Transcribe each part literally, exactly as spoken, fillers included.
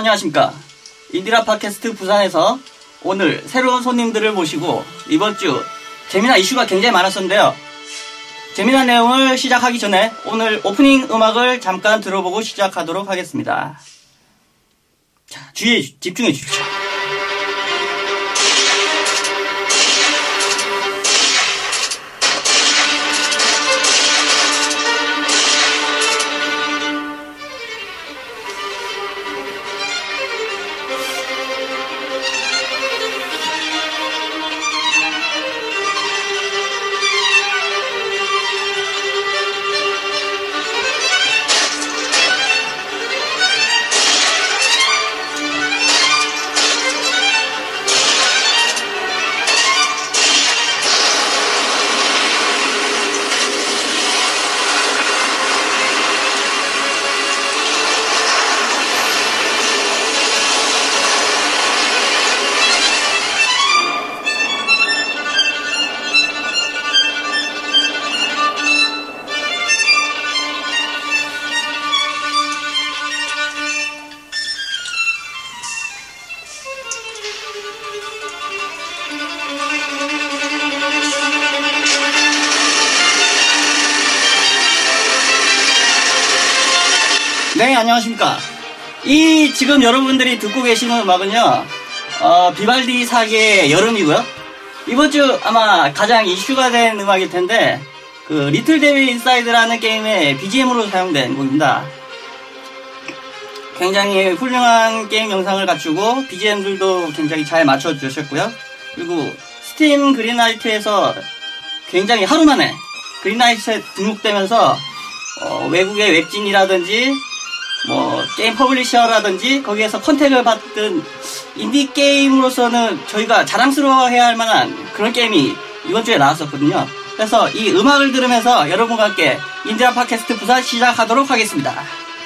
안녕하십니까. 인디라 팟캐스트 부산에서 오늘 새로운 손님들을 모시고 이번 주 재미난 이슈가 굉장히 많았었는데요. 재미난 내용을 시작하기 전에 오늘 오프닝 음악을 잠깐 들어보고 시작하도록 하겠습니다. 자, 주의에 집중해 주십시오. 네, 안녕하십니까. 이 지금 여러분들이 듣고 계시는 음악은요, 어, 비발디 사계의 여름이고요. 이번 주 아마 가장 이슈가 된 음악일 텐데, 그 리틀 데빌 인사이드라는 게임의 비지엠으로 사용된 곡입니다. 굉장히 훌륭한 게임 영상을 갖추고 비지엠들도 굉장히 잘 맞춰주셨고요. 그리고 스팀 그린라이트에서 굉장히 하루 만에 그린라이트에 등록되면서 어, 외국의 웹진이라든지 뭐 게임 퍼블리셔라든지 거기에서 컨택을 받던 인디 게임으로서는 저희가 자랑스러워해야 할 만한 그런 게임이 이번 주에 나왔었거든요. 그래서 이 음악을 들으면서 여러분과 함께 인디라 팟캐스트 부산 시작하도록 하겠습니다.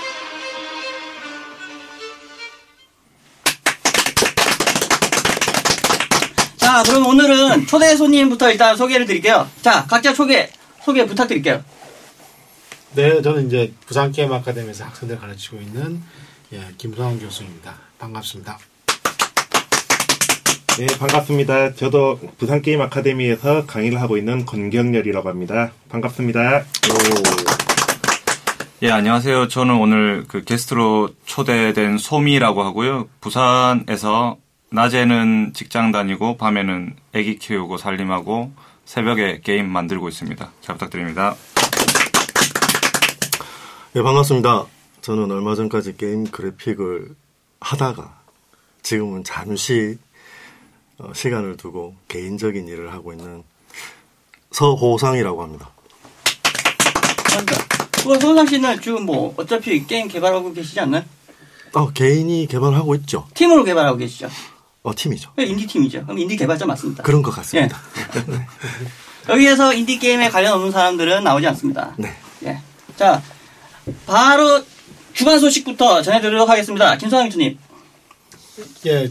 자, 그럼 오늘은 초대 손님부터 일단 소개를 드릴게요. 자, 각자 소개 소개 부탁드릴게요. 네, 저는 이제 부산 게임 아카데미에서 학생들 가르치고 있는 예, 김성환 교수입니다. 반갑습니다. 네, 반갑습니다. 저도 부산 게임 아카데미에서 강의를 하고 있는 권경렬이라고 합니다. 반갑습니다. 예, 안녕하세요. 저는 오늘 그 게스트로 초대된 소미라고 하고요. 부산에서 낮에는 직장 다니고 밤에는 애기 키우고 살림하고 새벽에 게임 만들고 있습니다. 잘 부탁드립니다. 네, 반갑습니다. 저는 얼마 전까지 게임 그래픽을 하다가 지금은 잠시 어, 시간을 두고 개인적인 일을 하고 있는 서호상이라고 합니다. 그 서호상 씨는 지금 뭐 어차피 게임 개발하고 계시지 않나요? 어, 개인이 개발하고 있죠. 팀으로 개발하고 계시죠? 어, 팀이죠. 인디 팀이죠. 그럼 인디 개발자 맞습니다. 그런 것 같습니다. 예. 여기에서 인디 게임에 관련 없는 사람들은 나오지 않습니다. 네. 예. 자, 바로 주간 소식부터 전해드리도록 하겠습니다. 김성환 교수님. 예,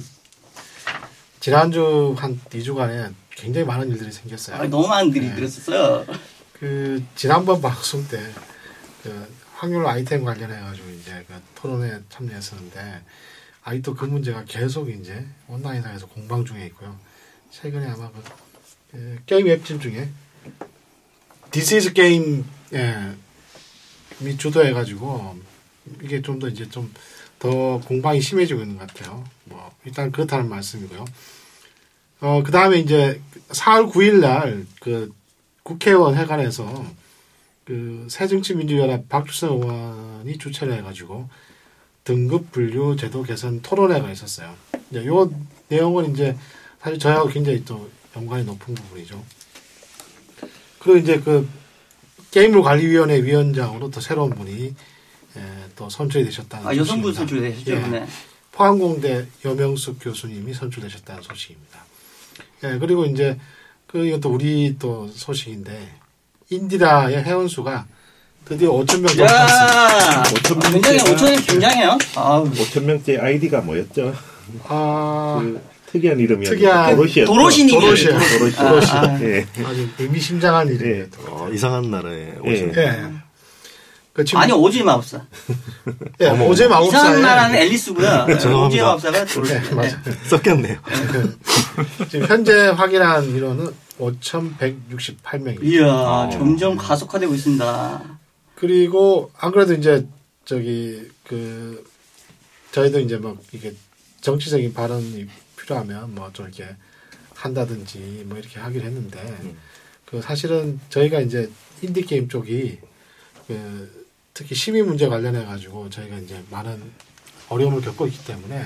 지난주 한 이 주간에 굉장히 많은 일들이 생겼어요. 아, 너무 많은 일이 네. 그랬었어요. 그 지난번 방송 때 그 확률 아이템 관련해가지고 이제 그 토론에 참여했었는데 아직도 그 문제가 계속 이제 온라인상에서 공방 중에 있고요. 최근에 아마 그, 그 게임 웹진 중에 This is Game 예, 미 주도해가지고 이게 좀 더 이제 좀 더 공방이 심해지고 있는 것 같아요. 뭐 일단 그렇다는 말씀이고요. 어, 그 다음에 이제 사월 구일 날 그 국회의원 회관에서 그 새정치민주연합 박주선 의원이 주최를 해가지고 등급 분류 제도 개선 토론회가 있었어요. 이제 요 내용은 이제 사실 저하고 굉장히 또 연관이 높은 부분이죠. 그리고 이제 그 게임물관리위원회 위원장으로 또 새로운 분이 예, 또 선출이 되셨다는 아, 여성분 소식입니다. 선출이 되셨죠? 예, 네. 포항공대 여명숙 교수님이 선출되셨다는 소식입니다. 예, 그리고 이제 그 이건 또 우리 또 소식인데 인디라의 회원수가 드디어 오천 명 야, 오천 굉장히 명대가 오천이 굉장해요. 아우. 오천 명째 아이디가 뭐였죠? 아, 그 특이한 이름이었죠. 특이한 도로시였죠. 도로시님이에요. 도로시. 도로시. 아, 도로시. 아. 예. 아주 의미심장한 일이에요. 어, 이상한 나라에 오신 예. 예. 그 지금 아니 오즈의 마법사. 예, 오즈의 마법사. 이상한 나라는 앨리스고요. 오즈의 마법사가 네, 맞아. 섞였네요. 지금 현재 확인한 인원은 오천백육십팔 명입니다. 이야, 어. 점점 가속화되고 있습니다. 그리고 안 그래도 이제 저기 그 저희도 이제 막 이게 정치적인 발언이 필요하면 뭐 좀 이렇게 한다든지 뭐 이렇게 하기로 했는데 음. 그 사실은 저희가 이제 인디 게임 쪽이 그 특히 시민 문제 관련해 가지고 저희가 이제 많은 어려움을 겪고 있기 때문에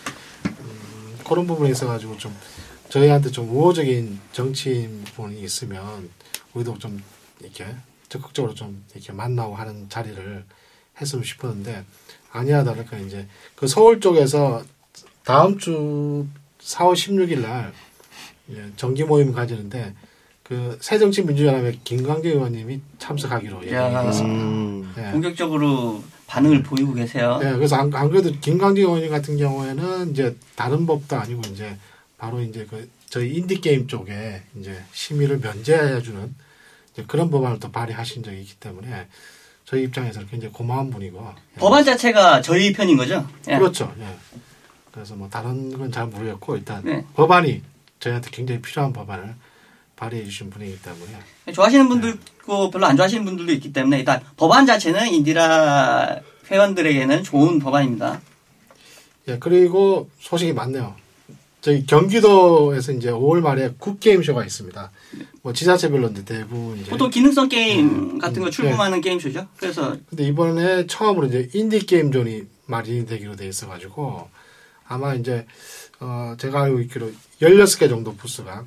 음, 그런 부분에 있어 가지고 좀 저희한테 좀 우호적인 정치인 분이 있으면 우리도 좀 이렇게 적극적으로 좀 이렇게 만나고 하는 자리를 했으면 싶었는데 아니야 다를까 이제 그 서울 쪽에서 다음 주 사월 십육일 날 정기 모임 가지는데 그 새정치민주연합의 김광재 의원님이 참석하기로 얘기했습니다. 음. 네. 본격적으로 반응을 보이고 계세요. 네, 그래서 안, 안 그래도 김광재 의원님 같은 경우에는 이제 다른 법도 아니고 이제 바로 이제 그 저희 인디 게임 쪽에 이제 심의를 면제해주는 이제 그런 법안을 또 발의하신 적이 있기 때문에 저희 입장에서는 굉장히 고마운 분이고. 법안 자체가 저희 편인 거죠? 예. 그렇죠. 예. 그래서 뭐 다른 건 잘 모르겠고 일단 네. 법안이 저희한테 굉장히 필요한 법안을 발의해 주신 분이기 때문에 좋아하시는 분도 있고 별로 안 좋아하시는 분들도 있기 때문에 일단 법안 자체는 인디라 회원들에게는 좋은 법안입니다. 예, 그리고 소식이 많네요. 저희 경기도에서 이제 오월 말에 굿게임쇼가 있습니다. 뭐 지자체별로 이제 대부분 이제. 보통 기능성 게임 음, 같은 거 음, 출품하는 게임쇼죠. 그래서 근데 이번에 처음으로 이제 인디 게임 존이 마련이 되기로 돼 있어가지고 아마 이제 어 제가 알고 있기로 열여섯 개 정도 부스가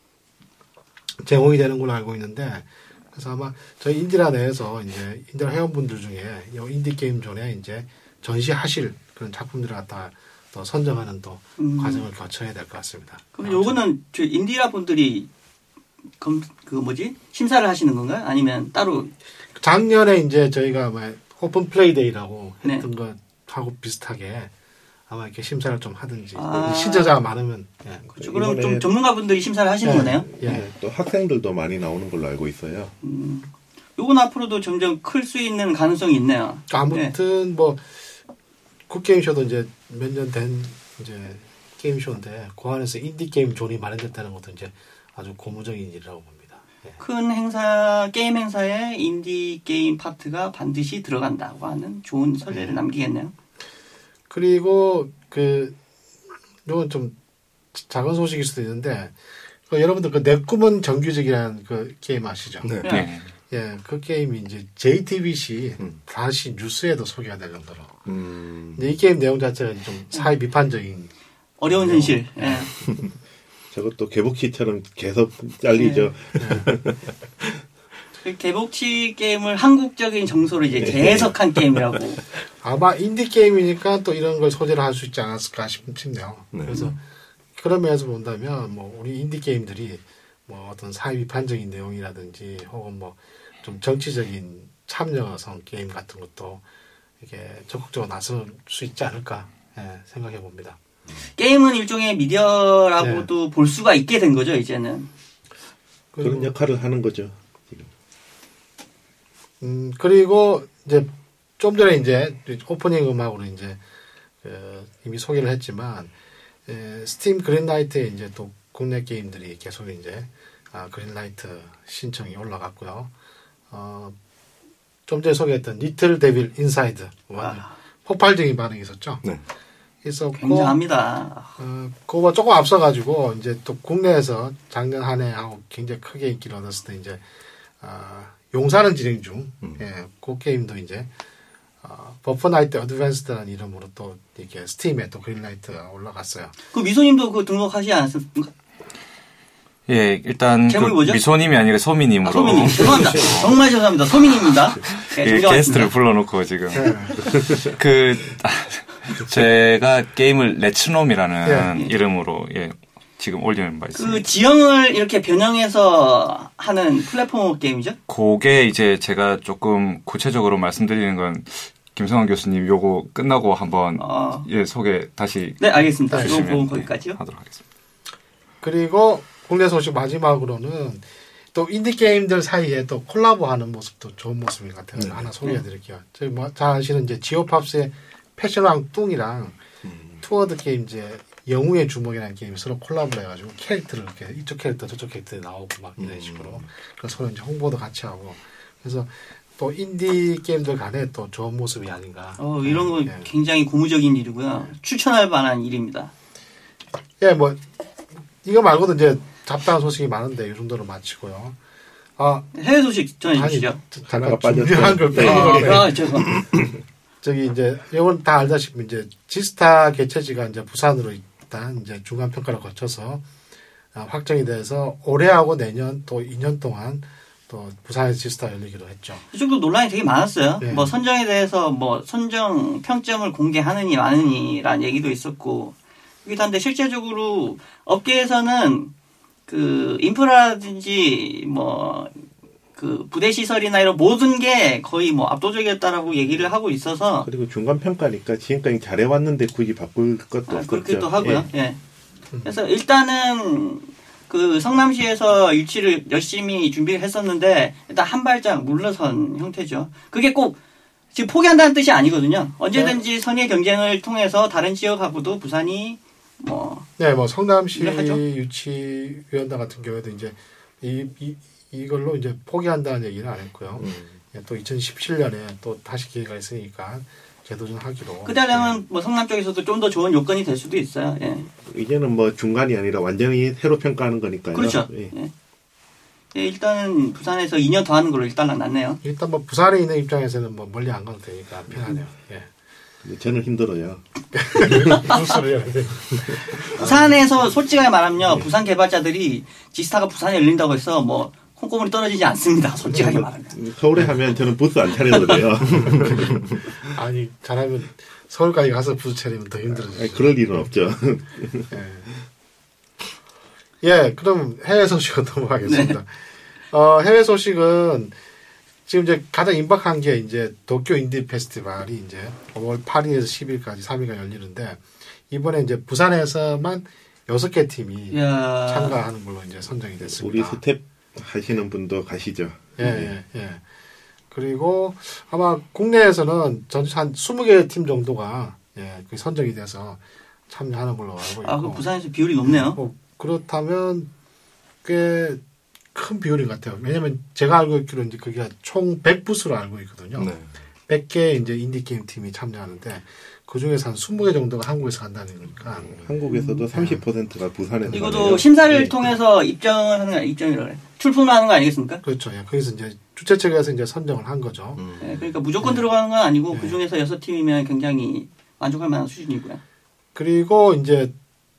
제공이 되는 걸로 알고 있는데 그래서 아마 저희 인디라 내에서 이제 인디라 회원분들 중에 이 인디 게임 존에 이제 전시하실 그런 작품들을 갖다 또 선정하는 또 음. 과정을 거쳐야 될 것 같습니다. 그럼 요거는 저 인디라 분들이 검, 그 뭐지 심사를 하시는 건가요? 아니면 따로 작년에 이제 저희가 뭐 오픈 플레이 데이라고 네. 했던 것하고 비슷하게 아마 이렇게 심사를 좀 하든지 아. 신청자가 많으면 예. 그렇죠. 그럼 이번에- 좀 전문가분들이 심사를 하시는 예, 거네요. 예. 네, 또 학생들도 많이 나오는 걸로 알고 있어요. 음, 요건 앞으로도 점점 클 수 있는 가능성이 있네요. 아무튼 뭐 굿게임쇼도 이제 몇 년 된 이제 게임쇼인데 그 안에서 인디 게임 존이 마련됐다는 것도 이제 아주 고무적인 일이라고 봅니다. 예. 큰 행사 게임 행사에 인디 게임 파트가 반드시 들어간다고 하는 좋은 선례를 남기겠네요. 그리고 그 이건 좀 작은 소식일 수도 있는데 그 여러분들 그 내 꿈은 정규직이라는 그 게임 아시죠? 네. 네. 예, 그 게임이 이제 제이티비씨 음. 다시 뉴스에도 소개가 될 정도로. 음. 근데 이 게임 내용 자체가 좀 사회 비판적인. 어려운 현실. 예. 저것도 개복치처럼 계속 잘리죠. 그 개복치 게임을 한국적인 정서로 이제 재해석한 게임이라고. 아마 인디 게임이니까 또 이런 걸 소재로 할 수 있지 않았을까 싶- 싶네요. 네. 그래서 그런 면에서 본다면 뭐 우리 인디 게임들이 뭐 어떤 사회 비판적인 내용이라든지 혹은 뭐 좀 정치적인 참여성 게임 같은 것도 이렇게 적극적으로 나설 수 있지 않을까 예, 생각해 봅니다. 게임은 일종의 미디어라고도 네. 볼 수가 있게 된 거죠, 이제는. 그런 역할을 하는 거죠. 지금. 음, 그리고 이제 좀 전에 이제 오프닝 음악으로 이제 그 이미 소개를 했지만 에, 스팀 그린라이트에 이제 또 국내 게임들이 계속 이제 아, 그린라이트 신청이 올라갔고요. 어, 좀 전에 소개했던 리틀 데빌 인사이드 완전 아. 폭발적인 반응이 있었죠. 네. 있었고 굉장합니다. 어, 그거와 조금 앞서가지고 이제 또 국내에서 작년 한 해 하고 굉장히 크게 인기를 얻었을 때 이제 아, 용사는 진행 중, 음. 예, 그 게임도 이제 어, 버퍼나이트 어드밴스드라는 이름으로 또 이렇게 스팀에 또 그린라이트가 올라갔어요. 그 미소님도 그거 등록하지 않았습니까? 예, 일단 그 제목이 뭐죠? 미소님이 아니라 소미님으로 아, 소민님. 죄송합니다. 정말 죄송합니다. 소민입니다. 네, 예, 정정하겠습니다. 게스트를 불러놓고 지금 예, 그 아, 제가 게임을 레츠놈이라는 예. 이름으로 예, 지금 올리는 바 있습니다. 그 지형을 이렇게 변형해서 하는 플랫폼 게임이죠? 그게 이제 제가 조금 구체적으로 말씀드리는 건 김성환 교수님 요거 끝나고 한번 어. 예, 소개 다시 네, 알겠습니다. 네, 이거 해주시면 보고 네, 거기까지요. 하도록 하겠습니다. 그리고 국내 소식 마지막으로는 또 인디 게임들 사이에 또 콜라보하는 모습도 좋은 모습인 것 같아요. 네. 하나 소개해드릴게요. 저희 뭐 잘 아시는 이제 지오팝스의 패션왕 뚱이랑 음. 투어드 게임 이제 영웅의 주먹이라는 게임이 서로 콜라보를 해가지고 캐릭터를 이렇게 이쪽 캐릭터 저쪽 캐릭터 나오고 막 이런 식으로 그래서 서로 이제 홍보도 같이 하고 그래서 또 인디 게임들 간에 또 좋은 모습이 아닌가. 어, 이런 건 예. 굉장히 고무적인 일이고요. 추천할 만한 일입니다. 예, 뭐 이거 말고도 이제 잡다한 소식이 많은데 이 정도로 마치고요. 아, 해외 소식 전해주시죠. 아니, 잠깐 하나가 빠졌어요. 중요한 걸 네. 빼고 아, 아, 죄송. 저기 이제 이건 다 알다시피 이제 지스타 개최지가 이제 부산으로 일단 이제 중간 평가를 거쳐서 확정이 돼서 올해하고 내년 또 이 년 동안 또 부산에서 지스타 열리기로 했죠. 이쪽도 논란이 되게 많았어요. 네. 뭐 선정에 대해서 뭐 선정 평점을 공개하느니 마느니라는 얘기도 있었고 그렇기도 한데 실제적으로 업계에서는 그 인프라든지 뭐 그 부대 시설이나 이런 모든 게 거의 뭐 압도적이었다라고 얘기를 하고 있어서 그리고 중간 평가니까 지금까지 잘해왔는데 굳이 바꿀 것도 아, 없겠죠. 그렇기도 하고요. 예. 예. 그래서 일단은 그 성남시에서 유치를 열심히 준비를 했었는데 일단 한 발짝 물러선 형태죠. 그게 꼭 지금 포기한다는 뜻이 아니거든요. 언제든지 선의 경쟁을 통해서 다른 지역하고도 부산이 뭐 네, 뭐 성남시 일을 하죠. 유치위원단 같은 경우에도 이제 이, 이 이걸로 이제 포기한다는 얘기는 안 했고요. 음. 예, 또 이천십칠 년에 또 다시 기회가 있으니까 재도전하기로. 그다음에는 뭐 성남 쪽에서도 좀 더 좋은 요건이 될 수도 있어요. 예. 이제는 뭐 중간이 아니라 완전히 새로 평가하는 거니까요. 그렇죠. 예. 예. 예, 일단은 부산에서 이 년 더 하는 걸로 일단 났네요. 일단 뭐 부산에 있는 입장에서는 뭐 멀리 안 가도 되니까 편하네요. 예. 근데 저는 힘들어요. 무슨 소리야? 부산에서 솔직하게 말하면요. 부산 개발자들이 지스타가 부산에 열린다고 해서 뭐 콩고물이 떨어지지 않습니다. 솔직하게 말하면. 서울에 하면 저는 부스 안 차려도 돼요. 아니 잘하면 서울까지 가서 부스 차리면 더 힘들어지죠. 아니, 그럴 일은 없죠. 예. 예, 그럼 해외 소식으로 넘어가겠습니다. 어, 해외 소식은 지금 이제 가장 임박한 게 이제 도쿄 인디 페스티벌이 이제 오월 팔일에서 십일까지 삼 일간 열리는데 이번에 이제 부산에서만 여섯 개 팀이 이야. 참가하는 걸로 이제 선정이 우리 됐습니다. 스텝 하시는 분도 가시죠. 예, 예, 예. 그리고 아마 국내에서는 전체 한 스무 개 팀 정도가 예, 그 선정이 돼서 참여하는 걸로 알고 있고. 아, 그 부산에서 비율이 높네요. 뭐 그렇다면 꽤 큰 비율인 것 같아요. 왜냐면 제가 알고 있기로 이제 그게 총 백 부스로 알고 있거든요. 네. 백 개 이제 인디게임 팀이 참여하는데 그 중에서 한 스무 개 정도가 한국에서 간다는 거니까. 한국에서도 삼십 퍼센트가 부산에서 이것도 가네요. 심사를 예. 통해서 입장을 하는 거 아니, 입장이라 그래. 출품을 하는 거 아니겠습니까? 그렇죠. 예. 거기서 이제 주최 측에서 이제 선정을 한 거죠. 음. 예, 그러니까 무조건 들어가는 건 아니고 그 중에서 여섯 팀이면 굉장히 만족할 만한 수준이고요. 그리고 이제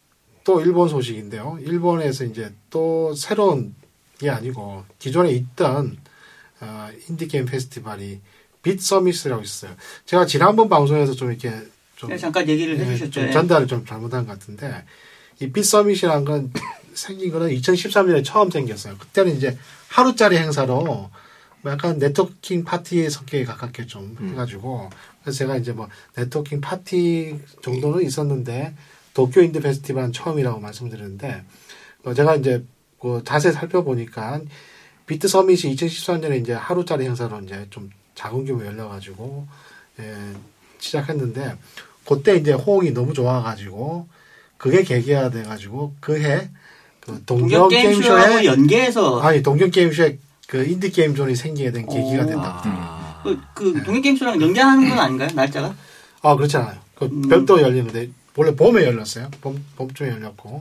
또 일본 소식인데요. 일본에서 이제 또 새로운 게 아니고 기존에 있던 어, 인디게임 페스티벌이 빛 서밋이라고 있어요. 제가 지난번 방송에서 좀 이렇게 좀, 네, 잠깐 얘기를 예, 해주셨죠. 좀 예. 전달을 좀 잘못한 것 같은데 이 빛 서밋이라는 건 생긴 거는 이천십삼 년에 처음 생겼어요. 그때는 이제 하루짜리 행사로 뭐 약간 네트워킹 파티 성격에 가깝게 좀 음. 해가지고 그래서 제가 이제 뭐 네트워킹 파티 정도는 있었는데 도쿄 인디 페스티벌은 처음이라고 말씀드렸는데 어, 제가 이제 그 자세히 살펴보니까 비트 서밋이 이천십삼 년에 이제 하루짜리 행사로 이제 좀 작은 규모 열려가지고 예, 시작했는데 그때 이제 호응이 너무 좋아가지고 그게 계기가 돼가지고 그해 그 동경 동경 게임쇼하고 게임쇼에 연계해서 아니 동경 게임쇼에 그 인디 게임 존이 생기게 된 계기가 오. 된다. 아. 그, 그 동경 게임쇼랑 연계하는 건 아닌가요? 날짜가? 아 그렇잖아요. 그 음. 별도 열리는데 원래 봄에 열렸어요. 봄 봄쯤에 열렸고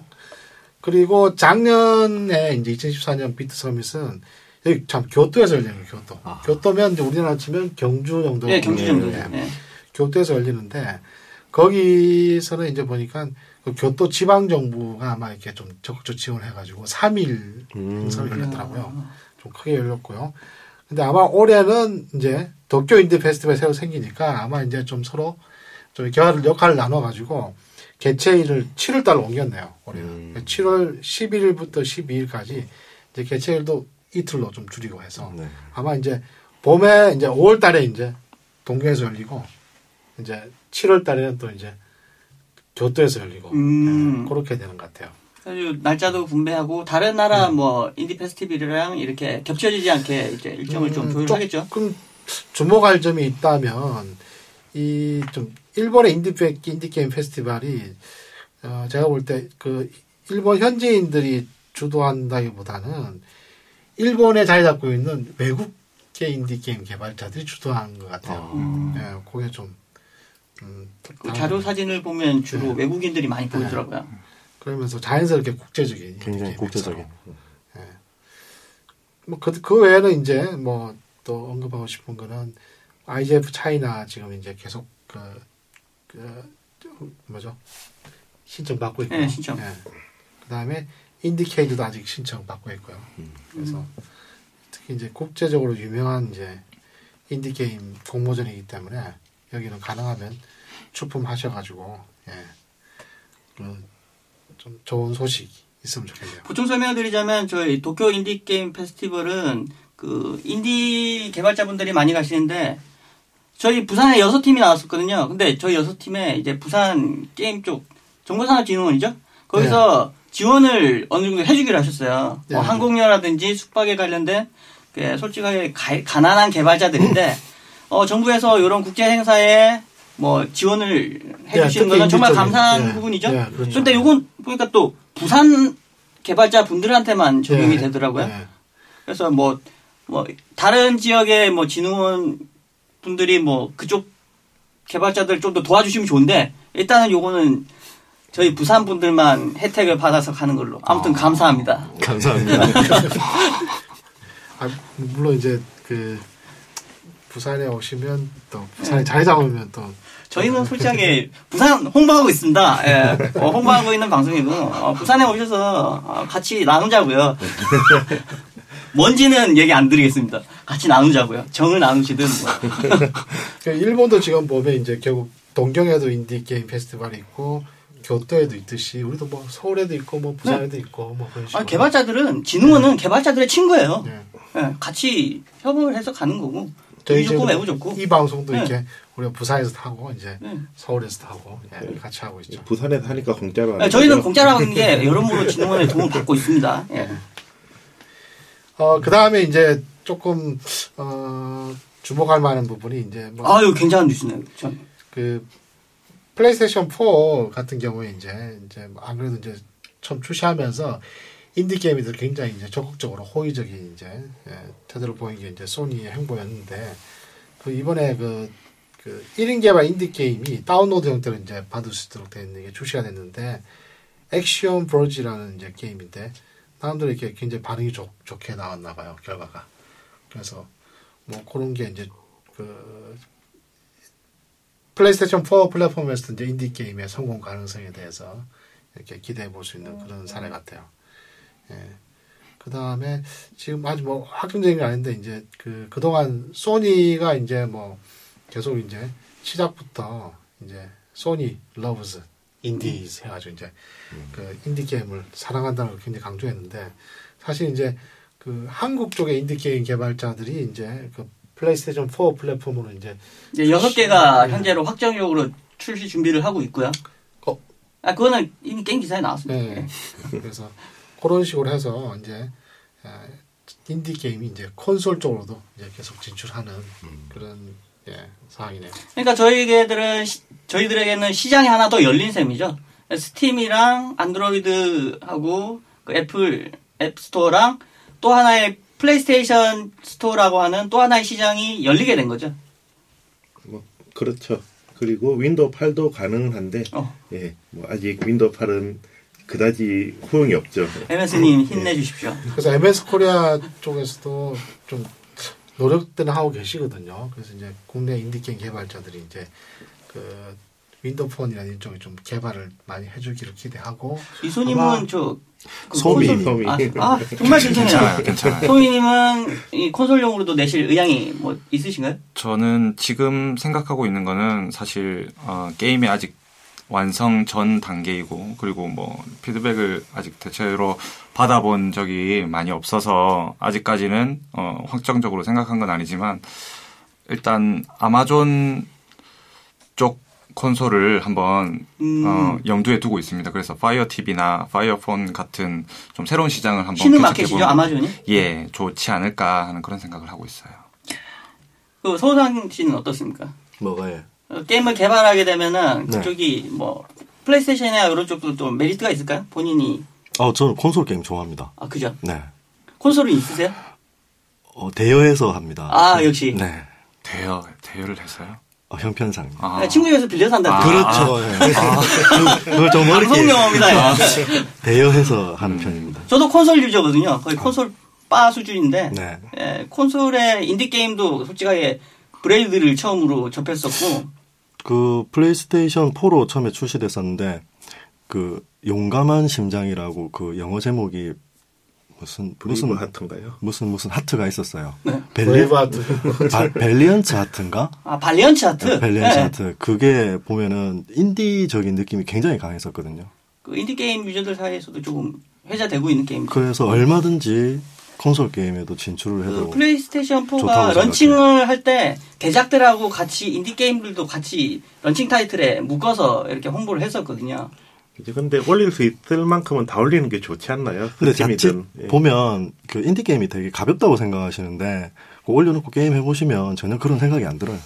그리고 작년에 이제 이천십사 년 비트 서밋은 여기 참 교토에서 열리는 거예요. 교토. 아. 교토면 이제 우리나라 치면 경주 정도. 네, 경주 정도. 예. 예. 교토에서 열리는데 거기서는 이제 보니까 그 교토 지방 정부가 아마 이렇게 좀 적극적 지원해가지고 삼 일 음. 행사를 열렸더라고요. 좀 크게 열렸고요. 근데 아마 올해는 이제 도쿄 인디 페스티벌 새로 생기니까 아마 이제 좀 서로 좀 역할을, 역할을 나눠가지고 개최일을 칠월 달로 옮겼네요. 올해는. 음. 칠월 십일일부터 십이일까지 이제 개최일도 이틀로 좀 줄이고 해서 네. 아마 이제 봄에 이제 오월 달에 이제 동경에서 열리고 이제 칠월 달에는 또 이제 교토에서 열리고 음. 네, 그렇게 되는 것 같아요. 그래서 날짜도 분배하고 다른 나라 뭐 인디 페스티벌이랑 이렇게 겹쳐지지 않게 이제 일정을 음, 좀 조율하겠죠. 조금 주목할 점이 있다면 이 좀 일본의 인디 페- 인디 게임 페스티벌이 어, 제가 볼 때 그 일본 현지인들이 주도한다기보다는 일본에 자리 잡고 있는 외국계 인디 게임 개발자들이 주도한 것 같아요. 음. 예, 그게 좀 음, 그 자료 사진을 보면 주로 네. 외국인들이 많이 보이더라고요. 그러면서 자연스럽게 국제적인 굉장히 인디 국제적인. 게임에서. 뭐 그 그 외에는 이제 뭐 또 언급하고 싶은 거는 아이지에프 차이나 지금 이제 계속 그, 그 뭐죠 신청 받고 있고요. 네, 신청. 그 다음에 인디케이드도 아직 신청 받고 있고요. 그래서 특히 이제 국제적으로 유명한 이제 인디 게임 공모전이기 때문에 여기는 가능하면 출품하셔가지고 예, 그 좀 좋은 소식 있으면 좋겠네요. 보충 설명드리자면 저희 도쿄 인디 게임 페스티벌은 그 인디 개발자분들이 많이 가시는데 저희 부산에 여섯 팀이 나왔었거든요. 근데 저희 여섯 팀에 이제 부산 게임 쪽 정보산업진흥원이죠. 거기서 지원을 어느 정도 해주기로 하셨어요. 네. 뭐 항공료라든지 숙박에 관련된 그 솔직하게 가, 가난한 개발자들인데 어, 정부에서 이런 국제 행사에 뭐 지원을 해주시는 특히 거는 정말 인디적인, 감사한 예, 부분이죠. 예, 그렇죠. 그런데 이건 보니까 또 부산 개발자 분들한테만 적용이 예, 되더라고요. 예. 그래서 뭐, 뭐, 다른 지역의 뭐 진흥원 분들이 뭐 그쪽 개발자들 좀 더 도와주시면 좋은데 일단은 요거는 저희 부산 분들만 혜택을 받아서 가는 걸로. 아무튼 감사합니다. 감사합니다. 아, 물론 이제 그 부산에 오시면 또 부산에 자리 잡으면 또 저희는 솔직하게 부산 홍보하고 있습니다. 예. 어, 홍보하고 있는 방송이고 어, 부산에 오셔서 어, 같이 나누자고요. 뭔지는 얘기 안 드리겠습니다. 같이 나누자고요. 정을 나누시든 뭐. 그 일본도 지금 보면 이제 결국 동경에도 인디 게임 페스티벌이 있고 교토에도 있듯이 우리도 뭐 서울에도 있고 뭐 부산에도 있고 뭐 그런 식으로. 아, 개발자들은 진흥원은 개발자들의 친구예요. 네. 예, 같이 협업을 해서 가는 거고. 저희 이 좋고 지금 매우 좋고. 이 방송도 네. 이렇게 우리가 부산에서 하고 이제 네. 서울에서 하고 예, 같이 하고 있죠. 부산에서 하니까 공짜로 하는 예, 저희는 거죠? 공짜로 하는 게 여러모로 진흥원의 도움을 받고 있습니다. 예. 어, 그 다음에 이제 조금, 어, 주목할 만한 부분이 이제 뭐, 아유, 굉장한 뉴스네요. 전. 그, 플레이스테이션 사 같은 경우에 이제, 이제, 뭐 안 그래도 이제 처음 출시하면서 인디게임들 굉장히 이제 적극적으로 호의적인 이제, 예, 태도를 보인 게 이제 소니의 행보였는데, 그 이번에 그, 그 일 인 개발 인디게임이 다운로드 형태로 이제 받을 수 있도록 되 있는 게 출시가 됐는데, 액션 브로지라는 이제 게임인데, 사람들이 이렇게 굉장히 반응이 좋, 좋게 나왔나 봐요, 결과가. 그래서, 뭐, 그런 게 이제, 그, 플레이스테이션 사 플랫폼에서 이제 인디게임의 성공 가능성에 대해서 이렇게 기대해 볼 수 있는 그런 사례 같아요. 예. 그 다음에, 지금 아직 뭐, 확정적인 게 아닌데, 이제, 그, 그동안 소니가 이제 뭐, 계속 이제, 시작부터, 이제, 소니 러브즈 인디즈 해가지고 이제, 그 인디게임을 사랑한다는 걸 굉장히 강조했는데, 사실 이제 그 한국 쪽의 인디게임 개발자들이 이제 그 플레이스테이션 사 플랫폼으로 이제 이제 여섯 개가 네. 현재로 확정적으로 출시 준비를 하고 있고요. 어. 아, 그거는 이미 게임 기사에 나왔습니다. 네. 그래서 그런 식으로 해서 이제 인디 게임이 이제 콘솔 쪽으로도 이제 계속 진출하는 그런 예, 상황이네요. 그러니까 저희들은 시- 저희들에게는 시장이 하나 더 열린 셈이죠. 스팀이랑 안드로이드하고 그 애플 앱 스토어랑 또 하나의 플레이스테이션 스토어라고 하는 또 하나의 시장이 열리게 된 거죠. 뭐 그렇죠. 그리고 윈도우 팔도 가능은 한데 어. 예, 뭐 아직 윈도우 팔은 그다지 호응이 없죠. 엠에스님 힘내주십시오. 그래서 엠에스 코리아 쪽에서도 좀 노력들은 하고 계시거든요. 그래서 이제 국내 인디게임 개발자들이 이제 그 윈도우 폰이라는 일종의 좀 개발을 많이 해주기를 기대하고 이소님은 아마 저 그 소미. 콘솔- 소미. 아, 아, 정말 괜찮아요. 괜찮아요, 괜찮아요. 소미님은 이 콘솔용으로도 내실 의향이 뭐 있으신가요? 저는 지금 생각하고 있는 거는 사실 어, 게임이 아직 완성 전 단계이고 그리고 뭐 피드백을 아직 대체로 받아본 적이 많이 없어서 아직까지는 어, 확정적으로 생각한 건 아니지만 일단 아마존 쪽 콘솔을 한번 음. 어, 염두에 두고 있습니다. 그래서 파이어 티비나 파이어폰 같은 좀 새로운 시장을 한번 신흥 개척해보면 마켓이죠, 아마존이? 예, 좋지 않을까 하는 그런 생각을 하고 있어요. 그 서우상 씨는 어떻습니까? 뭐가요? 어, 게임을 개발하게 되면은 네. 그쪽이 뭐 플레이스테이션이나 이런 쪽도 좀 메리트가 있을까요? 본인이 어, 저는 콘솔 게임 좋아합니다. 아 그죠? 네. 콘솔은 있으세요? 어, 대여해서 합니다. 아 역시 네. 대여 대여를 해서요? 어, 형편상. 아, 네, 친구 집에서 빌려서 한다. 아, 그렇죠. 예. 그- 그걸 좀 방송 어렵게 영업이다. 대여해서 하는 편입니다. 저도 콘솔 유저거든요. 거의 콘솔 바 수준인데 네. 예, 콘솔의 인디 게임도 솔직하게 브레이드를 처음으로 접했었고 그 플레이스테이션 포로 처음에 출시됐었는데 그 용감한 심장이라고 그 영어 제목이 무슨 무슨 무슨 하트인가요? 무슨 무슨 하트가 있었어요. 네. 벨리 브레이브하트. 바- 벨리언트 하트인가? 아 발리언츠 하트. 벨리언트 예. 하트. 그게 보면은 인디적인 느낌이 굉장히 강했었거든요. 그 인디 게임 유저들 사이에서도 조금 회자되고 있는 게임. 그래서 얼마든지 콘솔 게임에도 진출을 그 해도 플레이스테이션 좋다고 포가 생각해요. 런칭을 할 때 대작들하고 같이 인디 게임들도 같이 런칭 타이틀에 묶어서 이렇게 홍보를 했었거든요. 이제 근데 올릴 수 있을 만큼은 다 올리는 게 좋지 않나요? 근데 스팀이든. 자칫 예. 보면 그 인디 게임이 되게 가볍다고 생각하시는데 그거 올려놓고 게임 해보시면 전혀 그런 생각이 안 들어요.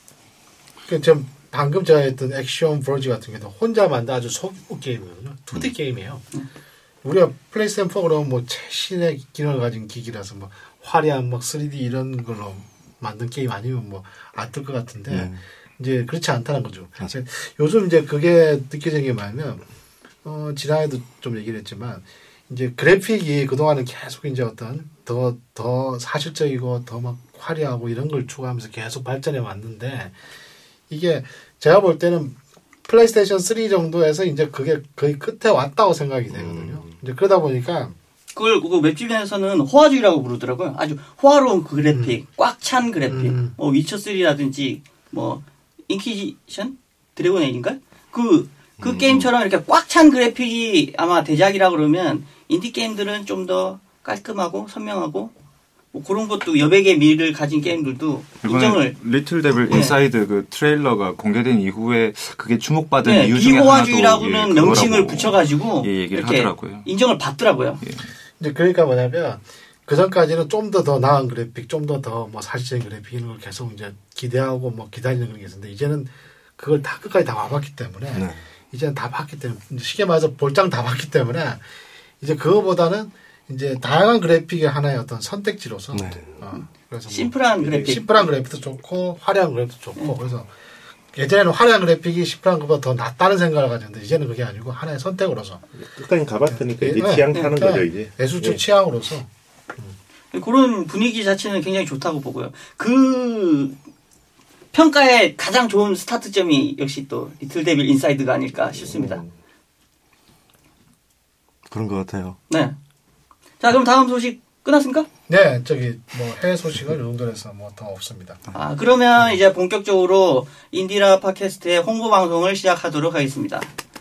그 좀 방금 제가 했던 액션 브로지 같은 경우도 혼자 만든 아주 소규모 게임이거든요. 투디 게임이에요. 우리가 플레이스테이션 포 그러면 뭐 최신의 기능을 가진 기기라서 뭐 화려한 막 쓰리디 이런 걸로 만든 게임 아니면 뭐 안 뜰 것 같은데 네. 이제 그렇지 않다는 거죠. 맞아요. 요즘 이제 그게 느껴지는 게 뭐냐면 어, 지난해도 좀 얘기를 했지만 이제 그래픽이 그동안은 계속 이제 어떤 더, 더 사실적이고 더 막 화려하고 이런 걸 추구하면서 계속 발전해 왔는데 이게 제가 볼 때는 플레이스테이션 쓰리 정도에서 이제 그게 거의 끝에 왔다고 생각이 되거든요. 음. 이제 그러다 보니까 그걸 그 웹주변에서는 호화주의라고 부르더라고요. 아주 호화로운 그 그래픽, 꽉 찬 그래픽, 음. 뭐 위쳐 쓰리라든지 뭐 인퀴지션, 드래곤 에이지인가? 그, 그 음. 게임처럼 이렇게 꽉 찬 그래픽이 아마 대작이라 그러면 인디 게임들은 좀 더 깔끔하고 선명하고 뭐 그런 것도 여백의 미를 가진 게임들도 이번에 인정을 리틀 데빌 네. 인사이드 그 트레일러가 공개된 이후에 그게 주목받은 네, 이유 중에 하나도 비호화주의라고는 예, 명칭을 그거라고 붙여가지고 예, 얘기를 이렇게 하더라고요. 인정을 받더라고요. 예. 이제 그러니까 뭐냐면 그 전까지는 좀 더 더 나은 그래픽, 좀 더 더 뭐 사실적인 그래픽 이런 걸 계속 이제 기대하고 뭐 기다리는 그런 게 있었는데 이제는 그걸 다 끝까지 다 와봤기 때문에 네. 이제는 다 봤기 때문에 쉽게 말해서 볼장 다 봤기 때문에 이제 그거보다는 이제 다양한 그래픽의 하나의 어떤 선택지로서 네. 어, 그래서 뭐 심플한 그래픽. 심플한 그래픽도 좋고 화려한 그래픽도 좋고 그래서 예전에는 화려한 그래픽이 심플한 것보다 더 낫다는 생각을 가졌는데 이제는 그게 아니고 하나의 선택으로서 끝까지 가봤으니까 이제 네, 취향 네, 타는 네. 거죠 이제. 예술적 예. 취향으로서 그런 분위기 자체는 굉장히 좋다고 보고요. 그 평가의 가장 좋은 스타트점이 역시 또 리틀 데빌 인사이드가 아닐까 싶습니다. 그런 것 같아요. 네. 자, 그럼 다음 소식 끝났습니까? 네 저기 뭐 해외 소식은 이 정도로 해서 뭐 더 없습니다. 아, 그러면 이제 본격적으로 인디라 팟캐스트의 홍보 방송을 시작하도록 하겠습니다.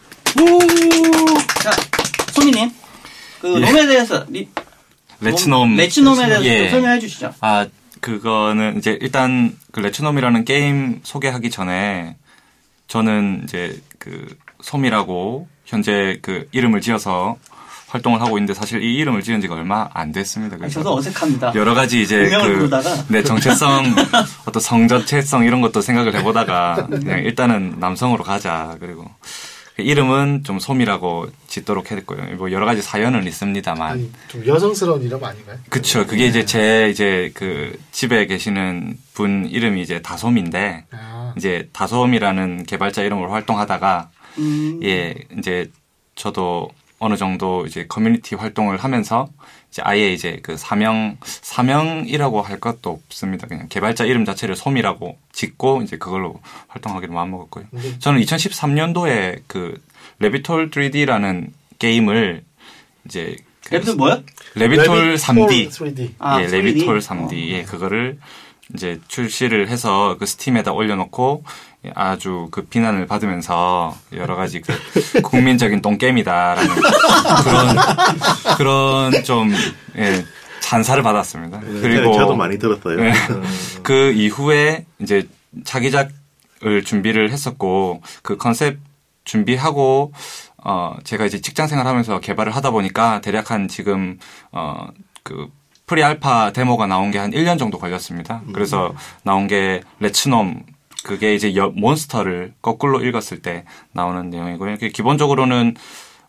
자, 소미님. 그 예. 놈에 대해서 리, 레츠놈 레츠놈에 대해서 예. 좀 설명해 주시죠. 아, 그거는 이제 일단 그 레츠놈이라는 게임 소개하기 전에 저는 이제 그 솜이라고 현재 그 이름을 지어서 활동을 하고 있는데 사실 이 이름을 지은 지가 얼마 안 됐습니다. 아니, 그래서 저도 어색합니다. 여러 가지 이제 분명을 그 부르다가. 네, 정체성, 어떤 성전체성 이런 것도 생각을 해보다가 그냥 일단은 남성으로 가자. 그리고 이름은 좀 솜이라고 짓도록 했고요. 뭐 여러 가지 사연은 있습니다만. 아니, 좀 여성스러운 이름 아닌가요? 그쵸. 그게 이제 제 이제 그 집에 계시는 분 이름이 이제 다솜인데 아, 이제 다솜이라는 개발자 이름으로 활동하다가 음, 예, 이제 저도 어느 정도 이제 커뮤니티 활동을 하면서 이제 아예 이제 그 사명, 사명이라고 할 것도 없습니다. 그냥 개발자 이름 자체를 솜이라고 짓고 이제 그걸로 활동하기로 마음먹었고요. 네. 저는 이천십삼 년도에 그 레비톨 쓰리디라는 게임을 이제 그 랩도 뭐야? 레비톨 삼 디 쓰리 디. 아, 예, 쓰리디? 레비톨 삼 디. 예, 그거를 이제 출시를 해서 그 스팀에다 올려놓고 아주 그 비난을 받으면서 여러 가지 그 국민적인 똥게임이다라는 그런, 그런 좀, 예, 찬사를 받았습니다. 그리고 저도 많이 들었어요. 네. 그 이후에 이제 차기작 컨셉을 준비를 했었고 그 컨셉 준비하고 어 제가 이제 직장 생활하면서 개발을 하다 보니까 대략 한 지금 어 그 프리알파 데모가 나온 게 한 일 년 정도 걸렸습니다. 그래서 나온 게 레츠놈 그게 이제 여, 몬스터를 거꾸로 읽었을 때 나오는 내용이고요. 기본적으로는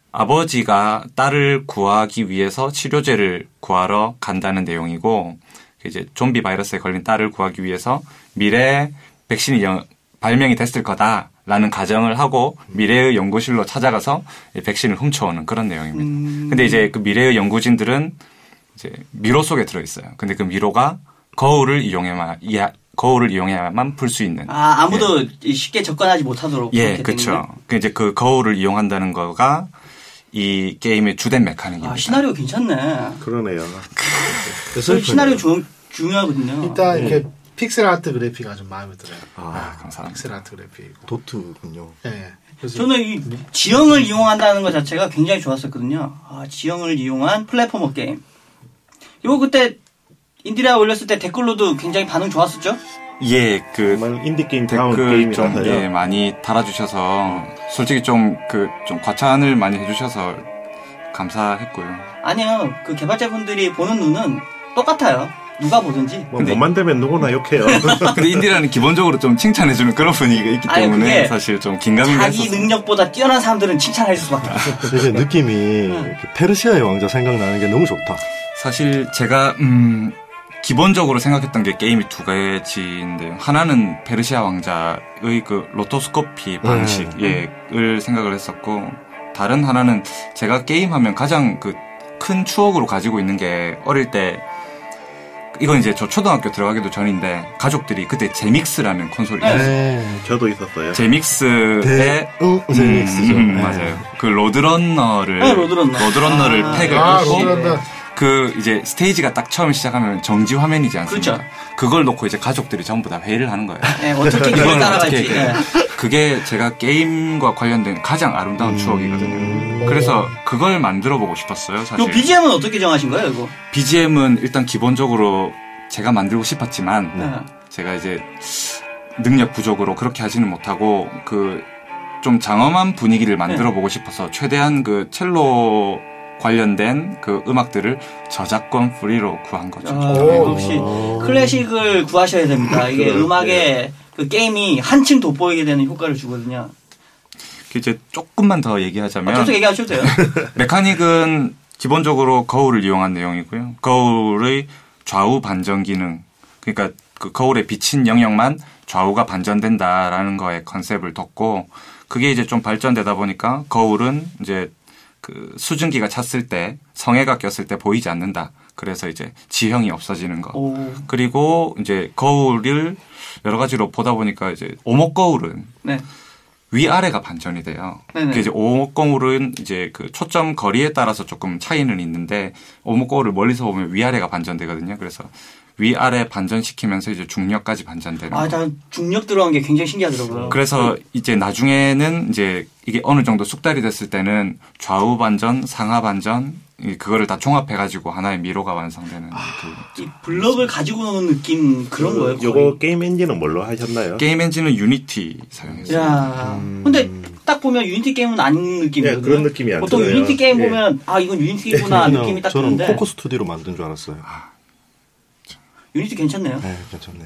아버지가 딸을 구하기 위해서 치료제를 구하러 간다는 내용이고 이제 좀비 바이러스에 걸린 딸을 구하기 위해서 미래에 백신이 영, 발명이 됐을 거다라는 가정을 하고 미래의 연구실로 찾아가서 백신을 훔쳐오는 그런 내용입니다. 음. 근데 이제 그 미래의 연구진들은 이제 미로 속에 들어있어요. 근데 그 미로가 거울을 이용해만 이해, 거울을 이용해야만 풀 수 있는. 아 아무도 예. 쉽게 접근하지 못하도록. 예, 그렇죠. 그 이제 그 거울을 이용한다는 거가 이 게임의 주된 메카닉입니다. 아, 시나리오 괜찮네. 그러네요. 그래서 시나리오 주, 중요하거든요. 일단 이렇게 네. 픽셀 아트 그래픽이 아주 마음에 들어요. 아, 아 감사합니다. 픽셀 아트 그래픽. 도트군요. 네. 저는 이 지형을 이용한다는 것 자체가 굉장히 좋았었거든요. 아, 지형을 이용한 플랫포머 게임. 이거 그때 인디라 올렸을 때 댓글로도 굉장히 반응 좋았었죠? 예, 그 정말 인디 게임 다운 댓글 좀 게임이라서요. 예, 많이 달아주셔서 솔직히 좀 그 좀 과찬을 많이 해주셔서 감사했고요. 아니요, 그 개발자분들이 보는 눈은 똑같아요. 누가 보든지. 뭐 못 만들면 누구나 욕해요. 근데 인디라는 기본적으로 좀 칭찬해주는 그런 분위기가 있기 아니, 때문에 그게 사실 좀 긴가민가 자기 했었어요. 능력보다 뛰어난 사람들은 칭찬할 수밖에 없어요. 이게 느낌이 이렇게 페르시아의 왕자 생각나는 게 너무 좋다. 사실 제가 음 기본적으로 생각했던 게 게임이 두 가지인데요. 하나는 페르시아 왕자의 그 로토스코피 방식을 생각을 했었고 다른 하나는 제가 게임하면 가장 그 큰 추억으로 가지고 있는 게 어릴 때 이건 이제 저 초등학교 들어가기도 전인데 가족들이 그때 제믹스라는 콘솔이 있었어요. 네. 저도 있었어요. 제믹스의 대, 응, 제믹스죠. 음, 음, 네. 맞아요. 그 로드런너를 네, 로드런너. 로드런너를 아, 팩을 아, 넣고 로드런너. 그 이제 스테이지가 딱 처음 시작하면 정지 화면이지 않습니까? 그렇죠. 그걸 놓고 이제 가족들이 전부 다 회의를 하는 거예요. 네, 어떻게 이걸 이걸 따라갈지. 어떻게 네. 그게 제가 게임과 관련된 가장 아름다운 추억이거든요. 그래서 그걸 만들어 보고 싶었어요, 사실. 요 비지엠은 어떻게 정하신 거예요, 이거? 비지엠은 일단 기본적으로 제가 만들고 싶었지만 네. 제가 이제 능력 부족으로 그렇게 하지는 못하고 그 좀 장엄한 분위기를 만들어 보고 싶어서 최대한 그 첼로 관련된 그 음악들을 저작권 프리로 구한 거죠. 아, 오. 역시 클래식을 구하셔야 됩니다. 이게 그렇죠. 음악에 그 게임이 한층 돋보이게 되는 효과를 주거든요. 이제 조금만 더 얘기하자면 아, 계속 얘기하셔도 돼요. 메카닉은 기본적으로 거울을 이용한 내용이고요. 거울의 좌우 반전 기능, 그러니까 그 거울에 비친 영역만 좌우가 반전된다라는 거에 컨셉을 뒀고, 그게 이제 좀 발전되다 보니까 거울은 이제 그 수증기가 찼을 때, 성에가 꼈을 때 보이지 않는다. 그래서 이제 지형이 없어지는 거. 오. 그리고 이제 거울을 여러 가지로 보다 보니까 이제 오목 거울은 네. 위아래가 반전이 돼요. 네네. 그 이제 오목 거울은 이제 그 초점 거리에 따라서 조금 차이는 있는데 오목 거울을 멀리서 보면 위아래가 반전되거든요. 그래서 위아래 반전시키면서 이제 중력까지 반전되는 아, 거. 나 중력 들어간 게 굉장히 신기하더라고요. 그래서 이제 나중에는 이제 이게 어느 정도 숙달이 됐을 때는 좌우 반전, 상하 반전 이 그거를 다 종합해가지고 하나의 미로가 완성되는 그 이 블럭을 가지고 노는 느낌 그런 그, 거예요. 거의. 요거 게임 엔진은 뭘로 하셨나요? 게임 엔진은 유니티 사용했어요. 야, 음. 근데 딱 보면 유니티 게임은 아닌 느낌이거든요. 예, 그런 느낌이 안 보통 들어요. 유니티 게임 예. 보면 아 이건 유니티구나 그냥 느낌이 딱 저는 드는데 코코 스튜디오로 만든 줄 알았어요. 유니티 괜찮네요. 네, 괜찮네.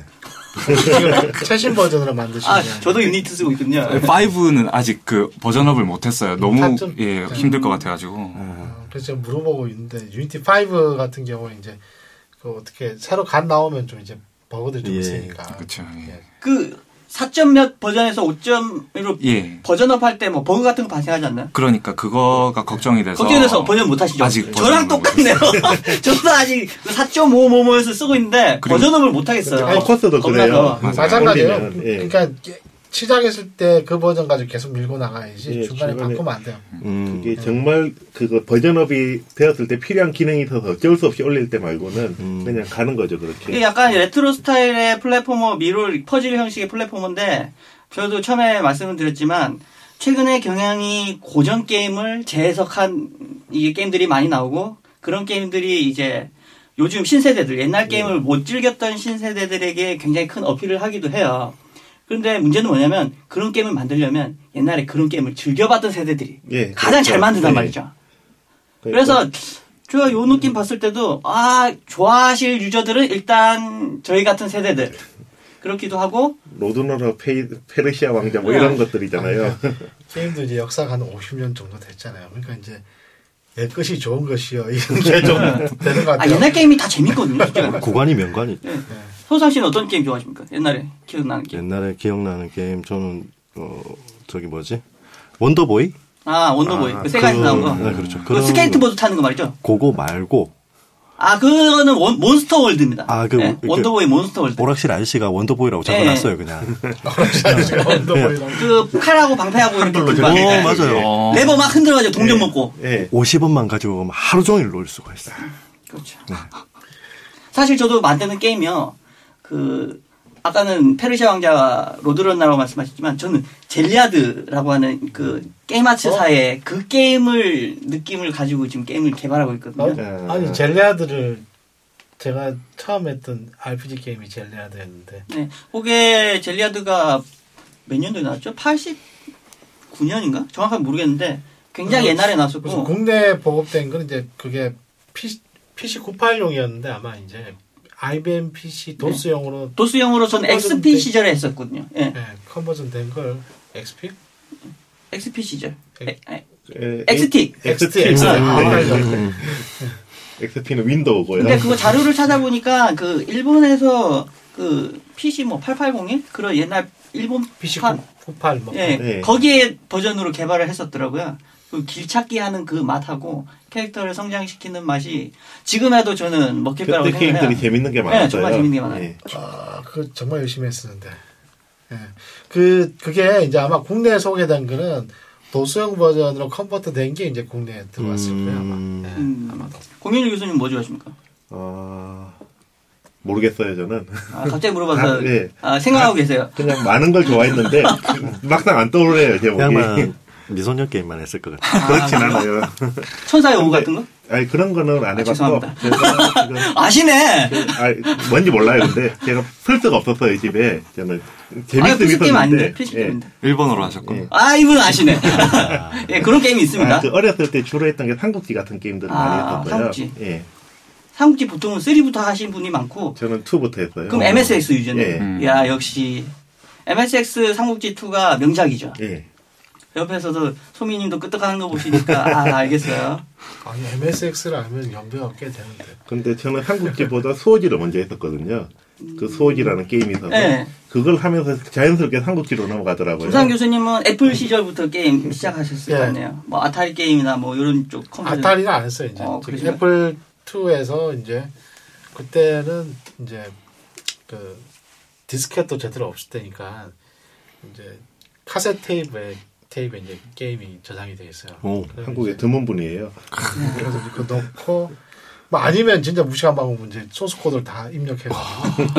최신 버전으로 만드신 아, 거예요. 저도 유니티 쓰고 있거든요. 오는 아직 그 버전업을 못했어요. 너무 사점? 예 힘들 것 같아가지고. 어, 그래서 제가 물어보고 있는데 유니티 오 같은 경우에 이제 그 어떻게 새로 간 나오면 좀 이제 버그들이 좀 예, 있으니까. 그렇죠. 예. 그 사 점 몇 버전에서 오 점으로 예. 버전업 할 때 뭐 버그 같은 거 발생하지 않나요? 그러니까 그거가 걱정이 돼서 걱정돼서 버전 못 하시죠? 아직 저랑 버전업을 똑같네요. 저도 아직 사 점 오 뭐뭐에서 쓰고 있는데 그리고- 버전업을 못 하겠어요. 아니, 포커스도 그래요. 겁나서. 마찬가지예요. 올리면, 예. 그러니까 시작했을 때 그 버전 가지고 계속 밀고 나가야지 예, 중간에 중간에- 바꾸면 안 돼요. 음, 이게 정말 그거 버전업이 되었을 때 필요한 기능이 있어서 어쩔 수 없이 올릴 때 말고는 음. 그냥 가는 거죠 이게 그렇게. 약간 레트로 스타일의 플랫포머, 미롤, 퍼즐 형식의 플랫포머인데 저도 처음에 말씀을 드렸지만 최근에 경향이 고전 게임을 재해석한 이게 게임들이 많이 나오고 그런 게임들이 이제 요즘 신세대들, 옛날 게임을 못 즐겼던 신세대들에게 굉장히 큰 어필을 하기도 해요. 그런데 문제는 뭐냐면 그런 게임을 만들려면 옛날에 그런 게임을 즐겨봤던 세대들이 예, 가장 그렇죠. 잘 만든단 네. 말이죠. 그래서 제가 요 느낌 봤을 때도 아 좋아하실 유저들은 일단 저희 같은 세대들 그렇기도 하고 로드너러 페이, 페르시아 왕자 뭐 네. 이런 것들이잖아요. 게임도 이제 역사가 한 오십 년 정도 됐잖아요. 그러니까 이제 내 것이 좋은 것이요. 이런 게 좀 되는 것 아 같아요. 옛날 게임이 다 재밌거든요. 솔직히. 구간이 명관이. 소상 씨는 어떤 게임 좋아하십니까? 옛날에 기억나는 게임. 옛날에 기억나는 게임 저는 어 저기 뭐지 원더보이? 아 원더보이 아, 그 세가에서 그- 나온 거. 네, 그렇죠. 그 그런 스케이트보드 타는 거 말이죠. 그거 말고 아 그거는 원, 몬스터 월드입니다. 아, 그 네, 이렇게 원더보이 몬스터 월드. 오락실 아저씨가 원더보이라고 네. 적어놨어요 그냥. 제가 원더보이라고. 그 칼하고 방패하고 이렇게 오 들고 하는 맞아요. 어. 레버 막 흔들어가지고 동전 먹고. 예. 오십 원만 가지고 가면 하루 종일 놀 수가 있어요. 그렇죠. 사실 저도 만드는 게임이요. 그 아까는 페르시아 왕자 로드런나라고 말씀하셨지만 저는 젤리아드라고 하는 그 게임 아츠사의 그 게임을 느낌을 가지고 지금 게임을 개발하고 있거든요. 어? 아니 젤리아드를 제가 처음 했던 알피지 게임이 젤리아드였는데 네, 그게 젤리아드가 몇 년도에 나왔죠? 팔십구 년인가? 정확하게 모르겠는데 굉장히 어, 옛날에 그래서 나왔었고 국내 보급된 건 이제 그게 피씨, 피씨 구십팔용이었는데 아마 이제 아이비엠 피씨 도스용으로 도스용으로 저는 컨버전 엑스피 된- 시절에 했었거든요. 예, 네, 컨버전 된 걸 엑스피? 엑스피 시절. 에, 에, 예, 엑스티. 엑스티. 엑스티. 네. 아, 엑스피는 윈도우고요. 근데 그거 자료를 찾아보니까 그 일본에서 그 피씨 뭐 팔팔공일 그런 옛날 일본 피씨 파- 구십팔 뭐 예, 네. 거기에 버전으로 개발을 했었더라고요. 그 길찾기 하는 그 맛하고 캐릭터를 성장시키는 맛이 지금 해도 저는 먹힐 거라고 그때 생각해요. 게임들이 재밌는 게 많았어요. 네, 정말 재밌는 게 많아요. 예. 아, 그 정말 열심히 했었는데. 예. 그 그게 이제 아마 국내에 소개된 거는 도수형 버전으로 컨버트 된 게 이제 국내에 들어왔을 거예요 아마. 음. 예, 음. 아마도. 공윤일 교수님 뭐 좋아하십니까? 어, 모르겠어요, 저는. 아, 갑자기 물어봐서 아, 예. 아, 생각하고 계세요. 그냥 많은 걸 좋아했는데, 막상 안 떠오르네요, 제목이. 그냥만 미소년 게임만 했을 것 같아요. 그렇진 않아요. 천사의 오후 같은 거? 아니, 그런 거는 안 아, 해봤고. 죄송합니다. 제가 지금, 아시네. 아, 뭔지 몰라요, 근데. 제가 풀 수가 없었어요, 집에. 저는. 아, 재밌으면 피씨 게임 아닌데. 있었는데. 피씨 예. 게임인데. 일본어로 하셨고. 예. 아, 이분 아시네. 예, 그런 게임이 있습니다. 아, 그 어렸을 때 주로 했던 게 삼국지 같은 게임들을 아, 많이 했었어요. 삼국지. 예. 삼국지 보통은 삼부터 하신 분이 많고, 저는 이부터 했어요. 그럼 엠에스엑스 유저네. 예. 음. 야, 역시. 엠에스엑스 삼국지 이가 명작이죠. 예. 옆에서도 소미님도 끄떡하는 거 보시니까, 아, 알겠어요. 아니 엠에스엑스를 알면 연배가 꽤 되는데. 근데 저는 삼국지보다 수호지를 먼저 했었거든요. 그 수호지라는 게임이 있어서. 네. 그걸 하면서 자연스럽게 삼국지로 넘어가더라고요. 김상 교수님은 애플 시절부터 게임 시작하셨을 예. 거 아니에요. 뭐, 아타리 게임이나 뭐, 이런 쪽 컴퓨터. 아타리는 안 했어요 이제. 어, 저기 그러시구나. 애플 이에서 이제 그때는 이제 그 디스켓도 제대로 없을 때니까 이제 카세트 테이프에 테이프에 이제 게임이 저장이 돼 있어요. 오, 그래서 한국의 이제 드문 분이에요. 그래서 이제 그거 넣고 뭐 아니면 진짜 무시한 방법은 이제 소스 코드를 다 입력해가지고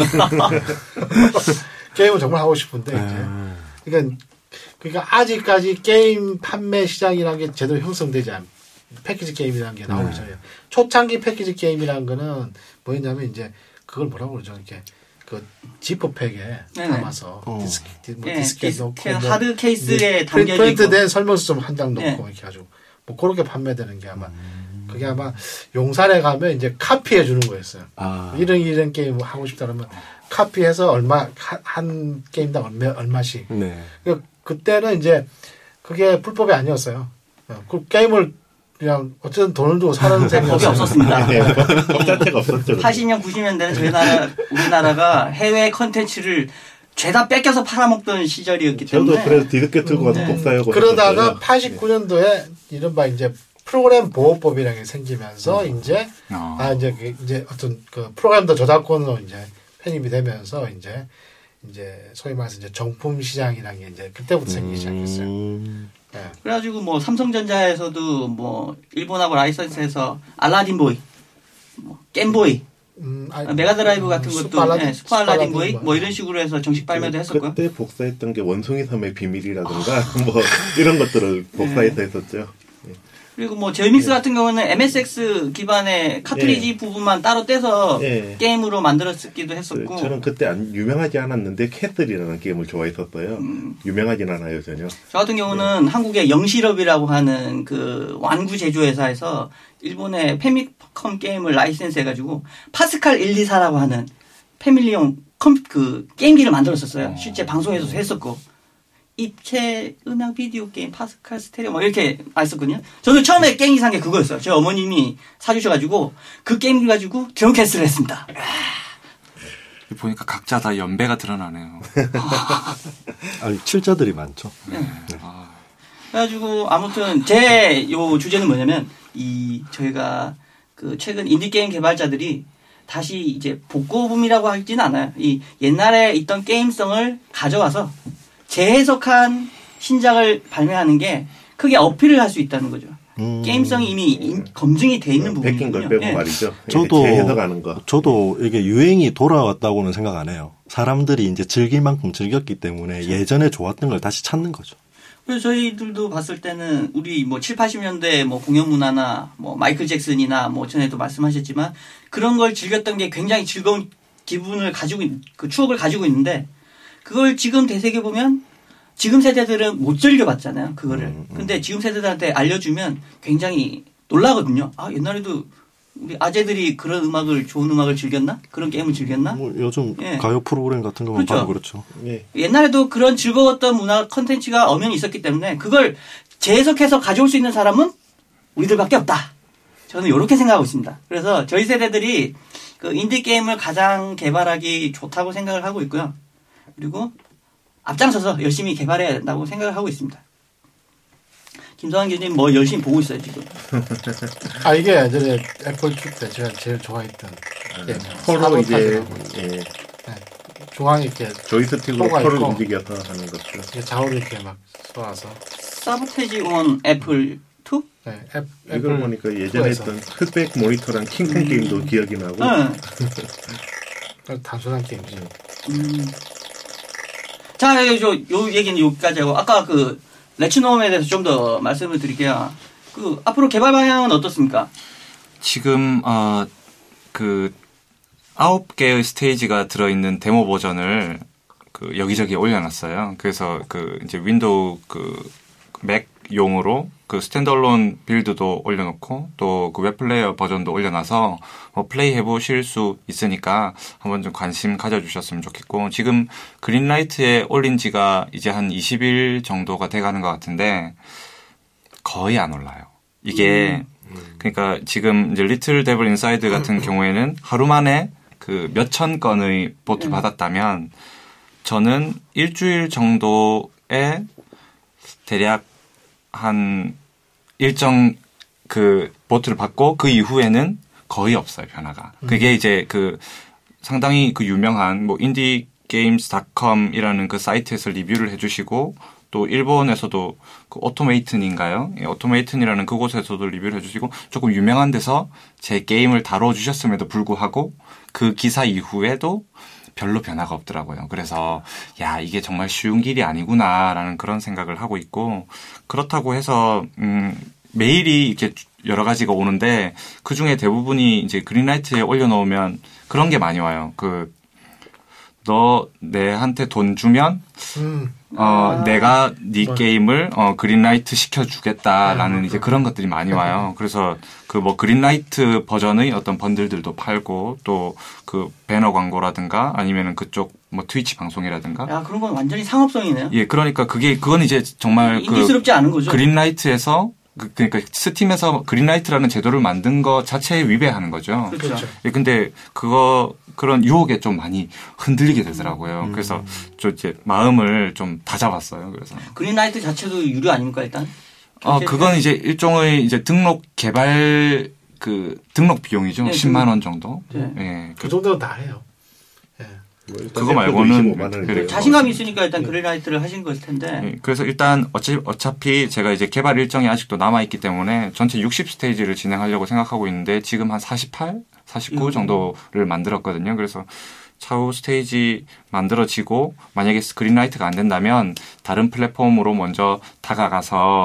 게임을 정말 하고 싶은데 이제 그러니까 그러니까 아직까지 게임 판매 시장이라는 게 제대로 형성되지 않. 패키지 게임이라는 게 나오기 전에 초창기 패키지 게임이라는 거는 뭐였냐면 이제 그걸 뭐라고 그러죠 이렇게 그 지퍼팩에 네네. 담아서 어. 디스크 뭐 예, 디스켓 디스- 넣고 그 뭐 하드 케이스에 이제 담겨져 프린트 있고. 된 설명서 좀 한 장 넣고 네. 이렇게 가지고 뭐 그렇게 판매되는 게 아마 그게 아마 용산에 가면 이제 카피해 주는 거였어요. 아, 이런 이런 게임 하고 싶다 그러면 카피해서 얼마 한, 한 게임당 얼마 얼마씩. 네. 그 그때는 이제 그게 불법이 아니었어요. 어, 그 게임을 그냥 어쨌든 돈을 주고 사는 셈이 법이 없었습니다. 네, 법 자체가 없었죠. 팔십 년, 구십 년대는 저희 나라, 우리나라가 해외 컨텐츠를 죄다 뺏겨서 팔아먹던 시절이었기 저도 때문에. 그래서 디스켓 들고 가서 네. 복사하고 그러다가 팔십구 년도에 이른바 이제 프로그램 보호법이라는 게 생기면서 음. 이제 어. 아 이제 그 이제 어떤 그 프로그램도 저작권으로 이제 편입이 되면서 이제 이제 소위 말해서 이제 정품 시장이라는 게 이제 그때부터 생기기 시작했어요. 음, 네. 그래가지고 뭐 삼성전자에서도 뭐 일본하고 라이선스해서 알라딘 보이, 뭐 겜보이, 음, 아, 메가드라이브 같은 음, 것도 슈퍼 알라딘, 네, 슈퍼 알라딘 슈퍼 보이 알라딘 뭐 이런 식으로 해서 정식 발매도 했었고요. 그때 복사했던 게 원숭이 섬의 비밀이라든가 뭐 이런 것들을 복사해서 했었죠. 그리고 뭐 제이믹스 네. 같은 경우는 엠에스엑스 기반의 카트리지 네. 부분만 따로 떼서 네. 게임으로 만들었기도 했었고. 저는 그때 안, 유명하지 않았는데 캐슬이라는 게임을 좋아했었어요. 음. 유명하진 않아요 전혀. 저 같은 경우는 네. 한국의 영실업이라고 하는 그 완구 제조회사에서 일본의 패미컴 게임을 라이센스 해가지고 파스칼 일이사라고 하는 패밀리용 컴, 그 게임기를 만들었었어요. 어. 실제 방송에서도 했었고. 입체 음향 비디오 게임 파스칼 스테레오 뭐 이렇게 했었거든요. 저는 처음에 게임기 산 게 그거였어요. 제 어머님이 사주셔가지고 그 게임기 가지고 드론캐스트를 했습니다. 보니까 각자 다 연배가 드러나네요. 아니 칠자들이 많죠. 네. 네. 아. 그래가지고 아무튼 제 요 주제는 뭐냐면 이 저희가 그 최근 인디 게임 개발자들이 다시 이제 복고붐이라고 하지는 않아요. 이 옛날에 있던 게임성을 가져와서 재해석한 신작을 발매하는 게 크게 어필을 할 수 있다는 거죠. 음. 게임성이 이미 인, 검증이 돼 있는 부분이거든요. 베낀 걸 빼고 네. 말이죠. 저도 재해석하는 거. 저도 이게 유행이 돌아왔다고는 생각 안 해요. 사람들이 이제 즐길 만큼 즐겼기 때문에 그렇죠. 예전에 좋았던 걸 다시 찾는 거죠. 그래서 저희들도 봤을 때는 우리 뭐 칠, 팔십 년대 뭐 공연 문화나 뭐 마이클 잭슨이나 뭐 전에도 말씀하셨지만 그런 걸 즐겼던 게 굉장히 즐거운 기분을 가지고 그 추억을 가지고 있는데. 그걸 지금 되새겨보면 지금 세대들은 못 즐겨봤잖아요. 그거를. 음, 음. 근데 지금 세대들한테 알려주면 굉장히 놀라거든요. 아 옛날에도 우리 아재들이 그런 음악을 좋은 음악을 즐겼나? 그런 게임을 즐겼나? 뭐 요즘 예. 가요 프로그램 같은 거만 그렇죠. 봐도 그렇죠. 예. 옛날에도 그런 즐거웠던 문화 컨텐츠가 엄연히 있었기 때문에 그걸 재해석해서 가져올 수 있는 사람은 우리들밖에 없다. 저는 이렇게 생각하고 있습니다. 그래서 저희 세대들이 그 인디 게임을 가장 개발하기 좋다고 생각을 하고 있고요. 그리고 앞장서서 열심히 개발해야 된다고 생각을 하고 있습니다. 김성환 교수님 뭐 열심히 보고 있어요 지금. 아 이게 예전에 애플 큐 때 제가 제일 좋아했던 게 포로 이제 예. 네. 중앙에 이렇게 조이스틱으로 포를 움직여서 하는 거죠. 이게 좌우로 이렇게 막 쏘아서. 사보테지 온 애플 투? 네, 앱, 이걸 보니까 예전에 했던 흑백 모니터랑 킹콩 음. 게임도 기억이 나고. 네. 단순한 게임이죠. 음. 자, 요, 요 얘기는 여기까지 하고, 아까 그, 레츠노움에 대해서 좀 더 말씀을 드릴게요. 그, 앞으로 개발 방향은 어떻습니까? 지금, 어, 그, 아홉 개의 스테이지가 들어있는 데모 버전을 그, 여기저기 올려놨어요. 그래서 그, 이제 윈도우 그, 맥용으로 그 스탠드얼론 빌드도 올려놓고 또 그 웹플레이어 버전도 올려놔서 뭐 플레이 해보실 수 있으니까 한번 좀 관심 가져주셨으면 좋겠고 지금 그린라이트에 올린 지가 이제 한 이십 일 정도가 돼가는 것 같은데 거의 안 올라요. 이게 음. 그러니까 지금 이제 리틀 데블 인사이드 같은 경우에는 하루 만에 그 몇천 건의 보트 받았다면 저는 일주일 정도에 대략 한 일정 그 보트를 받고 그 이후에는 거의 없어요, 변화가. 그게 음. 이제 그 상당히 그 유명한 뭐 인디게임스 닷컴이라는 그 사이트에서 리뷰를 해주시고 또 일본에서도 그 오토메이튼인가요? 예, 오토메이튼이라는 그곳에서도 리뷰를 해주시고 조금 유명한 데서 제 게임을 다뤄주셨음에도 불구하고 그 기사 이후에도 별로 변화가 없더라고요. 그래서 야 이게 정말 쉬운 길이 아니구나라는 그런 생각을 하고 있고 그렇다고 해서 음, 메일이 이렇게 여러 가지가 오는데 그 중에 대부분이 이제 그린라이트에 올려놓으면 그런 게 많이 와요. 그 너 내한테 돈 주면 음. 어 아. 내가 네 뭐. 게임을 어 그린라이트 시켜주겠다라는 아, 이제 그런 것들이 많이 와요. 그래서 그 뭐 그린라이트 버전의 어떤 번들들도 팔고 또 그 배너 광고라든가 아니면은 그쪽 뭐 트위치 방송이라든가. 야 그런 건 완전히 상업성이네요. 예, 그러니까 그게 그건 이제 정말 인기스럽지 그 않은 거죠. 그린라이트에서 그, 그러니까 스팀에서 그린라이트라는 제도를 만든 것 자체에 위배하는 거죠. 그렇죠. 예, 근데 그거 그런 유혹에 좀 많이 흔들리게 되더라고요. 음. 그래서 저 이제 마음을 좀 다잡았어요. 그래서 그린라이트 자체도 유료 아닙니까 일단? 어 그건 이제 일종의 이제 등록 개발 그 등록 비용이죠. 네, 십만 원 정도. 네. 예. 그 정도는 다 해요. 예. 뭐 그거 말고는 그래, 자신감이 있으니까 일단 그린라이트를 하신 것일 텐데. 네, 그래서 일단 어차피, 어차피 제가 이제 개발 일정이 아직도 남아 있기 때문에 전체 육십 스테이지를 진행하려고 생각하고 있는데 지금 한 사십팔, 사십구 음. 정도를 만들었거든요. 그래서 차후 스테이지 만들어지고 만약에 그린라이트가 안 된다면 다른 플랫폼으로 먼저 다가가서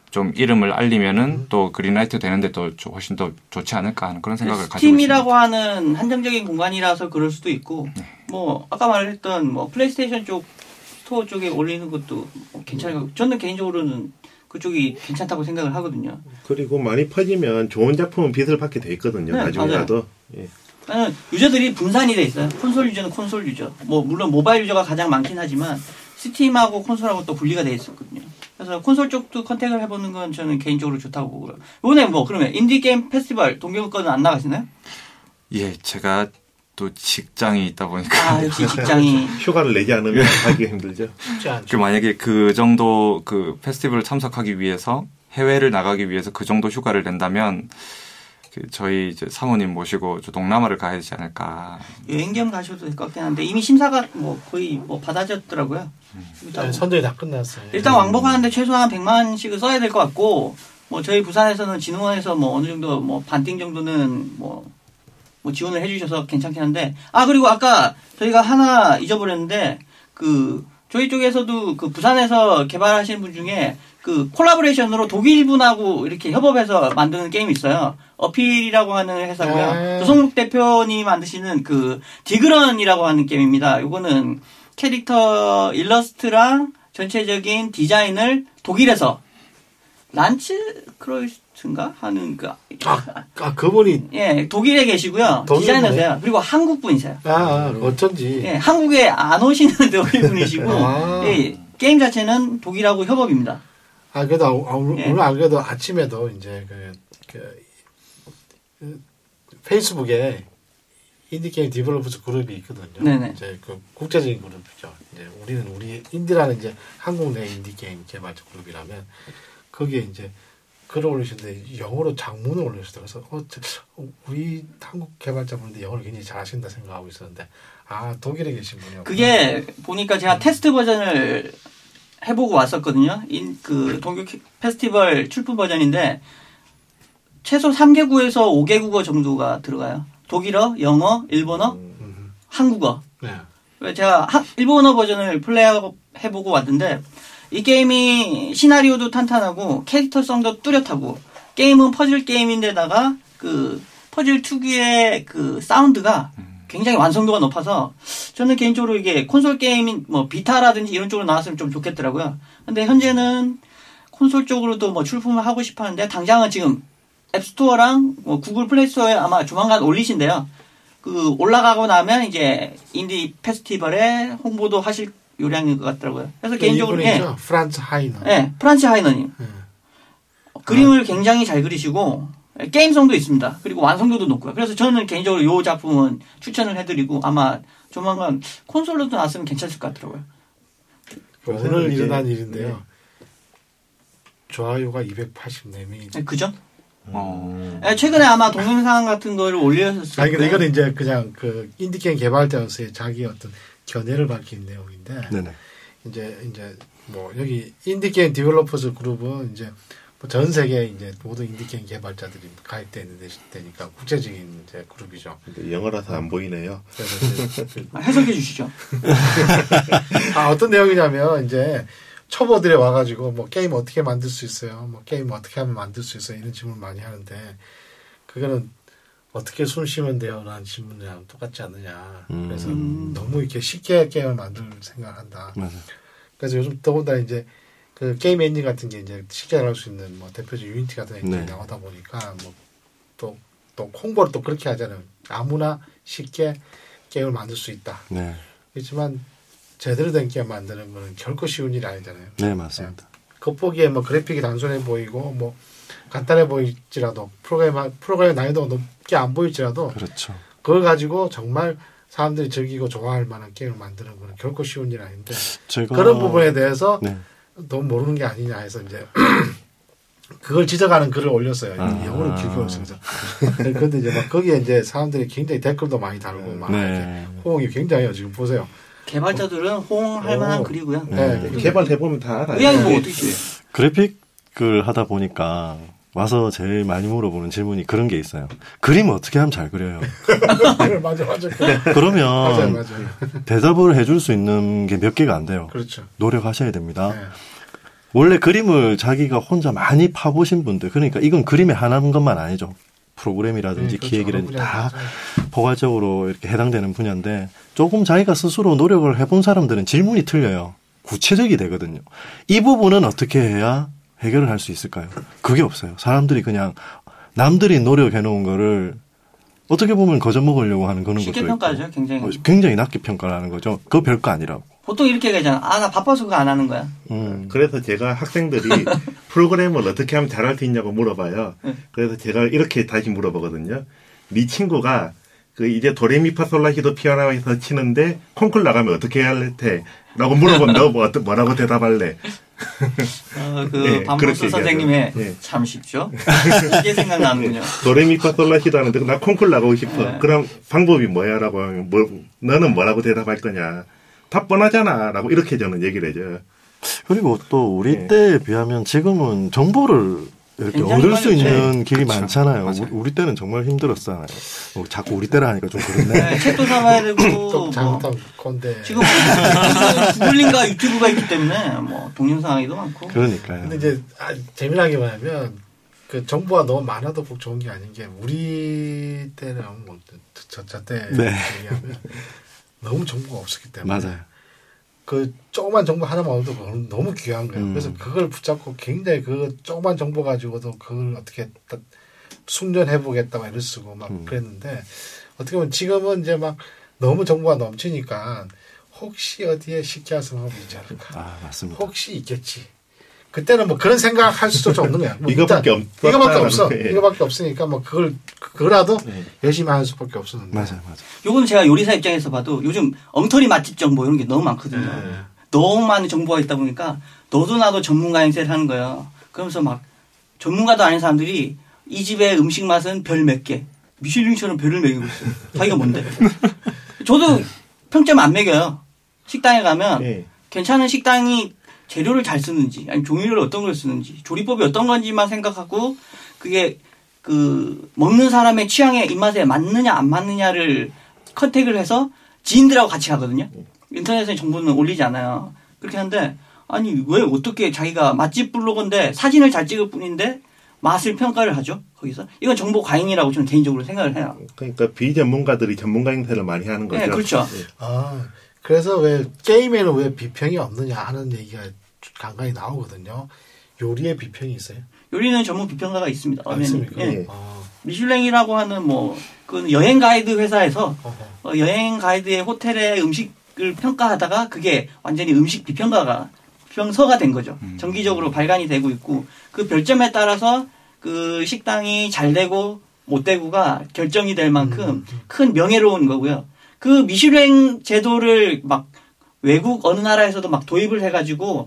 좀 이름을 알리면은 음. 또 그린라이트 되는데 또 훨씬 더 좋지 않을까 하는 그런 생각을 가지고 스팀이라고 하는 한정적인 공간이라서 그럴 수도 있고 네. 뭐 아까 말했던 뭐 플레이스테이션 쪽 스토어 쪽에 올리는 것도 괜찮아요. 저는 개인적으로는 그쪽이 괜찮다고 생각을 하거든요. 그리고 많이 퍼지면 좋은 작품은 빛을 받게 돼 있거든요. 네, 나중에라도. 예. 유저들이 분산이 돼 있어요. 콘솔 유저는 콘솔 유저. 뭐 물론 모바일 유저가 가장 많긴 하지만 스팀하고 콘솔하고 또 분리가 돼 있었거든요. 그래서 콘솔 쪽도 컨택을 해보는 건 저는 개인적으로 좋다고 보고요. 이번에 뭐 그러면 인디 게임 페스티벌 동경 거는 안 나가시나요? 예, 제가 또 직장이 있다 보니까 아 역시 직장이 휴가를 내지 않으면 하기 힘들죠. 그 만약에 그 정도 그 페스티벌을 참석하기 위해서 해외를 나가기 위해서 그 정도 휴가를 낸다면. 그 저희 이제 사모님 모시고 저 동남아를 가야 되지 않을까. 여행 겸 가셔도 될 것 같긴 한데 이미 심사가 뭐 거의 뭐 받아졌더라고요. 음. 네, 선정이 다 끝났어요. 일단 왕복하는데 최소한 백만 원씩을 써야 될 것 같고 뭐 저희 부산에서는 진흥원에서 뭐 어느 정도 뭐 반띵 정도는 뭐, 뭐 지원을 해주셔서 괜찮긴 한데 아 그리고 아까 저희가 하나 잊어버렸는데 그 저희 쪽에서도 그 부산에서 개발하시는 분 중에 그 콜라보레이션으로 독일 분하고 이렇게 협업해서 만드는 게임이 있어요. 어필이라고 하는 회사고요. 네. 조성국 대표님이 만드시는 그 디그런이라고 하는 게임입니다. 이거는 캐릭터 일러스트랑 전체적인 디자인을 독일에서 란츠 크로이스인가 하는 그 아, 아 그분이 예 독일에 계시고요. 디자이너세요. 그리고 한국 분이세요. 아, 아 어쩐지. 예 한국에 안 오시는 독일 분이시고 아. 예, 게임 자체는 독일하고 협업입니다. 아 그래도 아, 오늘, 예. 오늘 안 그래도 아침에도 이제 그, 그, 그 페이스북에 인디게임 디벨로퍼스 그룹이 있거든요. 네네. 이제 그 국제적인 그룹이죠. 이제 우리는 우리 인디라는 이제 한국 내 인디게임 개발자 그룹이라면 거기에 이제 글을 올리시는데 영어로 장문을 올리시더라고요. 그래서 어, 저, 우리 한국 개발자분인데 영어를 굉장히 잘하신다 생각하고 있었는데 아 독일에 계신 분이요. 그게 보니까 제가 테스트 버전을 해보고 왔었거든요. 인, 그 동교 페스티벌 출품 버전인데 최소 삼 개국에서 오 개 국어 정도가 들어가요. 독일어, 영어, 일본어, 음. 한국어. 네. 제가 하, 일본어 버전을 플레이해보고 왔는데 이 게임이 시나리오도 탄탄하고 캐릭터성도 뚜렷하고 게임은 퍼즐 게임인데다가 그 퍼즐 특유의 그 사운드가 굉장히 완성도가 높아서 저는 개인적으로 이게 콘솔 게임인 뭐 비타라든지 이런 쪽으로 나왔으면 좀 좋겠더라고요. 근데 현재는 콘솔 쪽으로도 뭐 출품을 하고 싶어 하는데 당장은 지금 앱스토어랑 뭐 구글 플레이스토어에 아마 조만간 올리신대요. 그 올라가고 나면 이제 인디 페스티벌에 홍보도 하실 요량인 것 같더라고요. 그래서 네, 개인적으로 예, 프란츠 하이너. 네, 프란츠 하이너님 네. 그림을 아. 굉장히 잘 그리시고 게임성도 있습니다. 그리고 완성도도 높고요. 그래서 저는 개인적으로 이 작품은 추천을 해드리고 아마 조만간 콘솔로도 나왔으면 괜찮을 것 같더라고요. 오늘 일어난 일인데요. 좋아요가 이백팔십사 명이. 네, 그죠? 어. 네, 최근에 아마 동영상 같은 거를 올렸었어요. 아니 근데 이거는 이제 그냥 그 인디게임 개발자로서의 자기 어떤 견해를 밝힌 내용인데. 네네. 이제 이제 뭐 여기 인디게임 디벨로퍼스 그룹은 이제 뭐 전 세계 이제 모든 인디게임 개발자들이 가입되어 있는 데니까 국제적인 이제 그룹이죠. 근데 영어라서 안 보이네요. 그래서 이제 아, 해석해 주시죠. 아 어떤 내용이냐면 이제 초보들이 와가지고 뭐 게임 어떻게 만들 수 있어요? 뭐 게임 어떻게 하면 만들 수 있어요? 이런 질문 많이 하는데 그거는 어떻게 숨 쉬면 돼요? 라는 질문이랑 똑같지 않느냐. 음. 그래서 너무 이렇게 쉽게 게임을 만들 생각한다. 맞아요. 그래서 요즘 더군다나 이제 그 게임 엔진 같은 게 이제 쉽게 할 수 있는 뭐 대표적 유니티 같은 엔진이 네. 나오다 보니까 뭐 또 또 홍보를 또 그렇게 하잖아요. 아무나 쉽게 게임을 만들 수 있다. 네. 그렇지만 제대로 된 게임 만드는 거는 결코 쉬운 일이 아니잖아요. 네, 맞습니다. 겉보기에 뭐 그래픽이 단순해 보이고 뭐 간단해 보일지라도 프로그램 프로그램 난이도가 높게 안 보일지라도 그렇죠. 그걸 가지고 정말 사람들이 즐기고 좋아할 만한 게임을 만드는 거는 결코 쉬운 일 아닌데 제가 그런 부분에 대해서 네. 너무 모르는 게 아니냐 해서 이제 그걸 지적하는 글을 올렸어요. 아. 영어로 길게 올렸어요. 그런데 이제 막 거기에 이제 사람들이 굉장히 댓글도 많이 달고 막 네. 이렇게 호응이 굉장해요. 지금 보세요. 개발자들은 호응할 오. 만한 글이고요. 네. 네. 개발해보면 다 알아요. 의향이 뭐 어떻게 그래픽을 하다 보니까 와서 제일 많이 물어보는 질문이 그런 게 있어요. 그림 어떻게 하면 잘 그려요? 맞아, 맞아. 그러면 맞아요, 맞아요. 대답을 해줄 수 있는 게 몇 개가 안 돼요. 그렇죠. 노력하셔야 됩니다. 네. 원래 그림을 자기가 혼자 많이 파보신 분들, 그러니까 이건 그림의 하나인 것만 아니죠. 프로그램이라든지 네, 그렇죠. 기획이라든지 다 맞아요. 포괄적으로 이렇게 해당되는 분야인데 조금 자기가 스스로 노력을 해본 사람들은 질문이 틀려요. 구체적이 되거든요. 이 부분은 어떻게 해야 해결을 할 수 있을까요? 그게 없어요. 사람들이 그냥 남들이 노력해놓은 거를 어떻게 보면 거저먹으려고 하는 그런 것도 쉽게 있고. 평가하죠, 굉장히. 어, 굉장히 낮게 평가를 하는 거죠. 그거 별거 아니라고. 보통 이렇게 얘기하잖아. 아, 나 바빠서 그거 안 하는 거야. 음. 그래서 제가 학생들이 프로그램을 어떻게 하면 잘할 수 있냐고 물어봐요. 그래서 제가 이렇게 다시 물어보거든요. 네 친구가 그 이제 도레미파솔라시도 피아노에서 치는데 콩쿨 나가면 어떻게 해야 할 테? 라고 물어보면 너 뭐, 뭐라고 대답할래? 어, 그 네, 반복수 그렇게 선생님의 네. 참 쉽죠. 이게 생각나는군요. 도레미파솔라시도 하는데 나 콩쿨 나가고 싶어. 네. 그럼 방법이 뭐야? 라고 하면 뭐, 너는 뭐라고 대답할 거냐? 다 뻔하잖아. 라고 이렇게 저는 얘기를 해줘요. 그리고 또 우리 네. 때에 비하면 지금은 정보를 이렇게 굉장히 얻을 수 빨리 있는 길이 그렇죠. 많잖아요. 맞아요. 우리, 우리 때는 정말 힘들었잖아요. 뭐 자꾸 우리 때라 하니까 좀 그렇네. 네, 책도 사봐야 되고 좀 뭐 잘못한 건데. 지금 구글링과 유튜브가 있기 때문에 뭐 동영상 하기도 많고. 그러니까요. 근데 이제 아, 재미나게 말하면 그 정보가 너무 많아도 꼭 좋은 게 아닌 게 우리 때는 뭐저때 네. 얘기하면 너무 정보가 없었기 때문에 맞아요. 그 조그만 정보 하나만 얻어도 그건 너무 귀한 거예요. 음. 그래서 그걸 붙잡고 굉장히 그 조그만 정보 가지고도 그걸 어떻게 딱 숙련해 보겠다고 애를 쓰고 막 음. 그랬는데 어떻게 보면 지금은 이제 막 너무 정보가 넘치니까 혹시 어디에 쉽게 할 방법이 있지 않을까. 아, 맞습니다. 혹시 있겠지. 그때는 뭐 그런 생각할 수도 없는 거야. 뭐 이거밖에 일단 없- 이거밖에 없어. 예. 이거밖에 없으니까 뭐 그걸 그거라도 네. 열심히 할 수밖에 없었는데. 맞아요, 맞아요. 요건 제가 요리사 입장에서 봐도 요즘 엉터리 맛집 정보 이런 게 너무 많거든요. 네. 너무 많은 정보가 있다 보니까 너도 나도 전문가 행세를 하는 거예요. 그러면서 막 전문가도 아닌 사람들이 이 집의 음식 맛은 별 몇 개. 미슐링처럼 별을 매기고 있어요. 자기가 뭔데? 저도 평점 안 매겨요. 식당에 가면 네. 괜찮은 식당이 재료를 잘 쓰는지, 아니 종류를 어떤 걸 쓰는지, 조리법이 어떤 건지만 생각하고 그게 그 먹는 사람의 취향에 입맛에 맞느냐 안 맞느냐를 컨택을 해서 지인들하고 같이 가거든요. 인터넷에 정보는 올리지 않아요. 그렇게 하는데 아니 왜 어떻게 자기가 맛집 블로거인데 사진을 잘 찍을 뿐인데 맛을 평가를 하죠. 거기서 이건 정보 과잉이라고 저는 개인적으로 생각을 해요. 그러니까 비전문가들이 전문가 행세를 많이 하는 거죠. 네, 그렇죠. 네. 아, 그래서 왜 게임에는 왜 비평이 없느냐 하는 얘기가 간간히 나오거든요. 요리에 비평이 있어요? 요리는 전문 비평가가 있습니다. 아, 있습니까? 예. 네. 아, 미슐랭이라고 하는 뭐 그 여행 가이드 회사에서 어허. 어, 여행 가이드의 호텔의 음식을 평가하다가 그게 완전히 음식 비평가가 비평서가 된 거죠. 정기적으로 발간이 되고 있고 그 별점에 따라서 그 식당이 잘 되고 못 되고가 결정이 될 만큼 큰 명예로운 거고요. 그 미슐랭 제도를 막 외국 어느 나라에서도 막 도입을 해가지고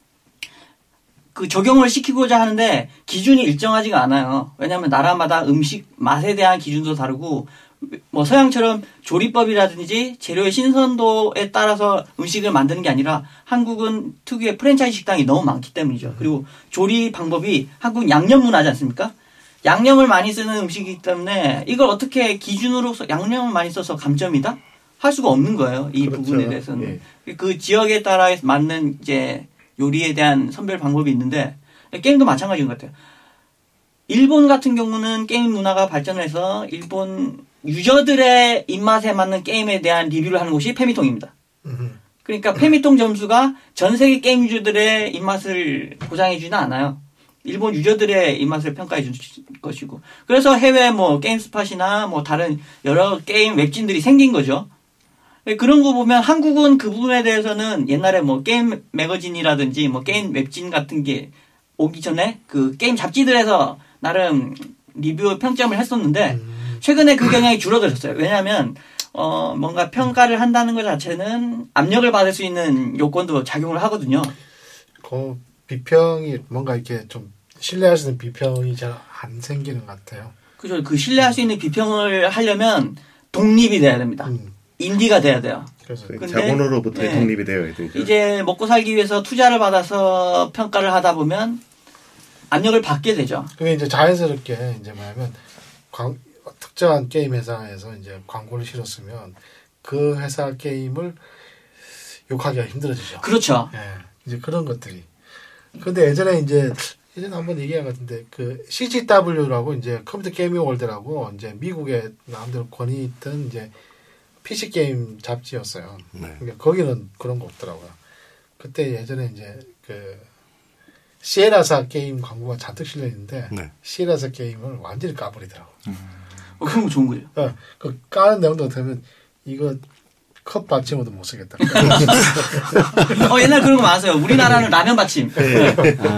그 적용을 시키고자 하는데 기준이 일정하지가 않아요. 왜냐하면 나라마다 음식 맛에 대한 기준도 다르고 뭐 서양처럼 조리법이라든지 재료의 신선도에 따라서 음식을 만드는 게 아니라 한국은 특유의 프랜차이즈 식당이 너무 많기 때문이죠. 그리고 조리 방법이 한국 양념 문화지 않습니까? 양념을 많이 쓰는 음식이기 때문에 이걸 어떻게 기준으로 양념을 많이 써서 감점이다? 할 수가 없는 거예요. 이 그렇죠. 부분에 대해서는. 그 지역에 따라 맞는 이제 요리에 대한 선별 방법이 있는데 게임도 마찬가지인 것 같아요. 일본 같은 경우는 게임 문화가 발전해서 일본 유저들의 입맛에 맞는 게임에 대한 리뷰를 하는 곳이 페미통입니다. 음. 그러니까 페미통 점수가 전 세계 게임 유저들의 입맛을 보장해주지는 않아요. 일본 유저들의 입맛을 평가해 줄 것이고. 그래서 해외 뭐 게임스팟이나 뭐 다른 여러 게임 웹진들이 생긴 거죠. 그런 거 보면 한국은 그 부분에 대해서는 옛날에 뭐 게임 매거진이라든지 뭐 게임 웹진 같은 게 오기 전에 그 게임 잡지들에서 나름 리뷰 평점을 했었는데 최근에 그 경향이 줄어들었어요. 왜냐하면 어 뭔가 평가를 한다는 것 자체는 압력을 받을 수 있는 요건도 작용을 하거든요. 그 비평이 뭔가 이렇게 좀 신뢰할 수 있는 비평이 잘 안 생기는 것 같아요. 그죠. 그 신뢰할 수 있는 비평을 하려면 독립이 돼야 됩니다. 음. 인디가 돼야 돼요. 그래서 근데, 자본으로부터의 네. 독립이 되어야 되죠. 이제 먹고 살기 위해서 투자를 받아서 평가를 하다 보면 압력을 받게 되죠. 그게 이제 자연스럽게 이제 뭐냐면 광, 특정한 게임 회사에서 이제 광고를 실었으면 그 회사 게임을 욕하기가 힘들어지죠. 그렇죠. 예, 이제 그런 것들이 근데 예전에 이제 예전에 한번 얘기한 것 같은데 그 씨지더블유라고 이제 컴퓨터 게이밍 월드라고 이제 미국의 남들 권위 있던 이제 피씨 게임 잡지였어요. 네. 그러니까 거기는 그런 거 없더라고요. 그때 예전에 이제 그 시에라사 게임 광고가 잔뜩 실려 있는데 네. 시에라사 게임을 완전히 까버리더라고. 음. 어, 그런 거 좋은 거죠. 어, 그 까는 내용도 어떻게 이거 컵 받침으로도 못 쓰겠다. 어, 옛날 그런 거 많았어요. 우리나라는 라면 받침. 네.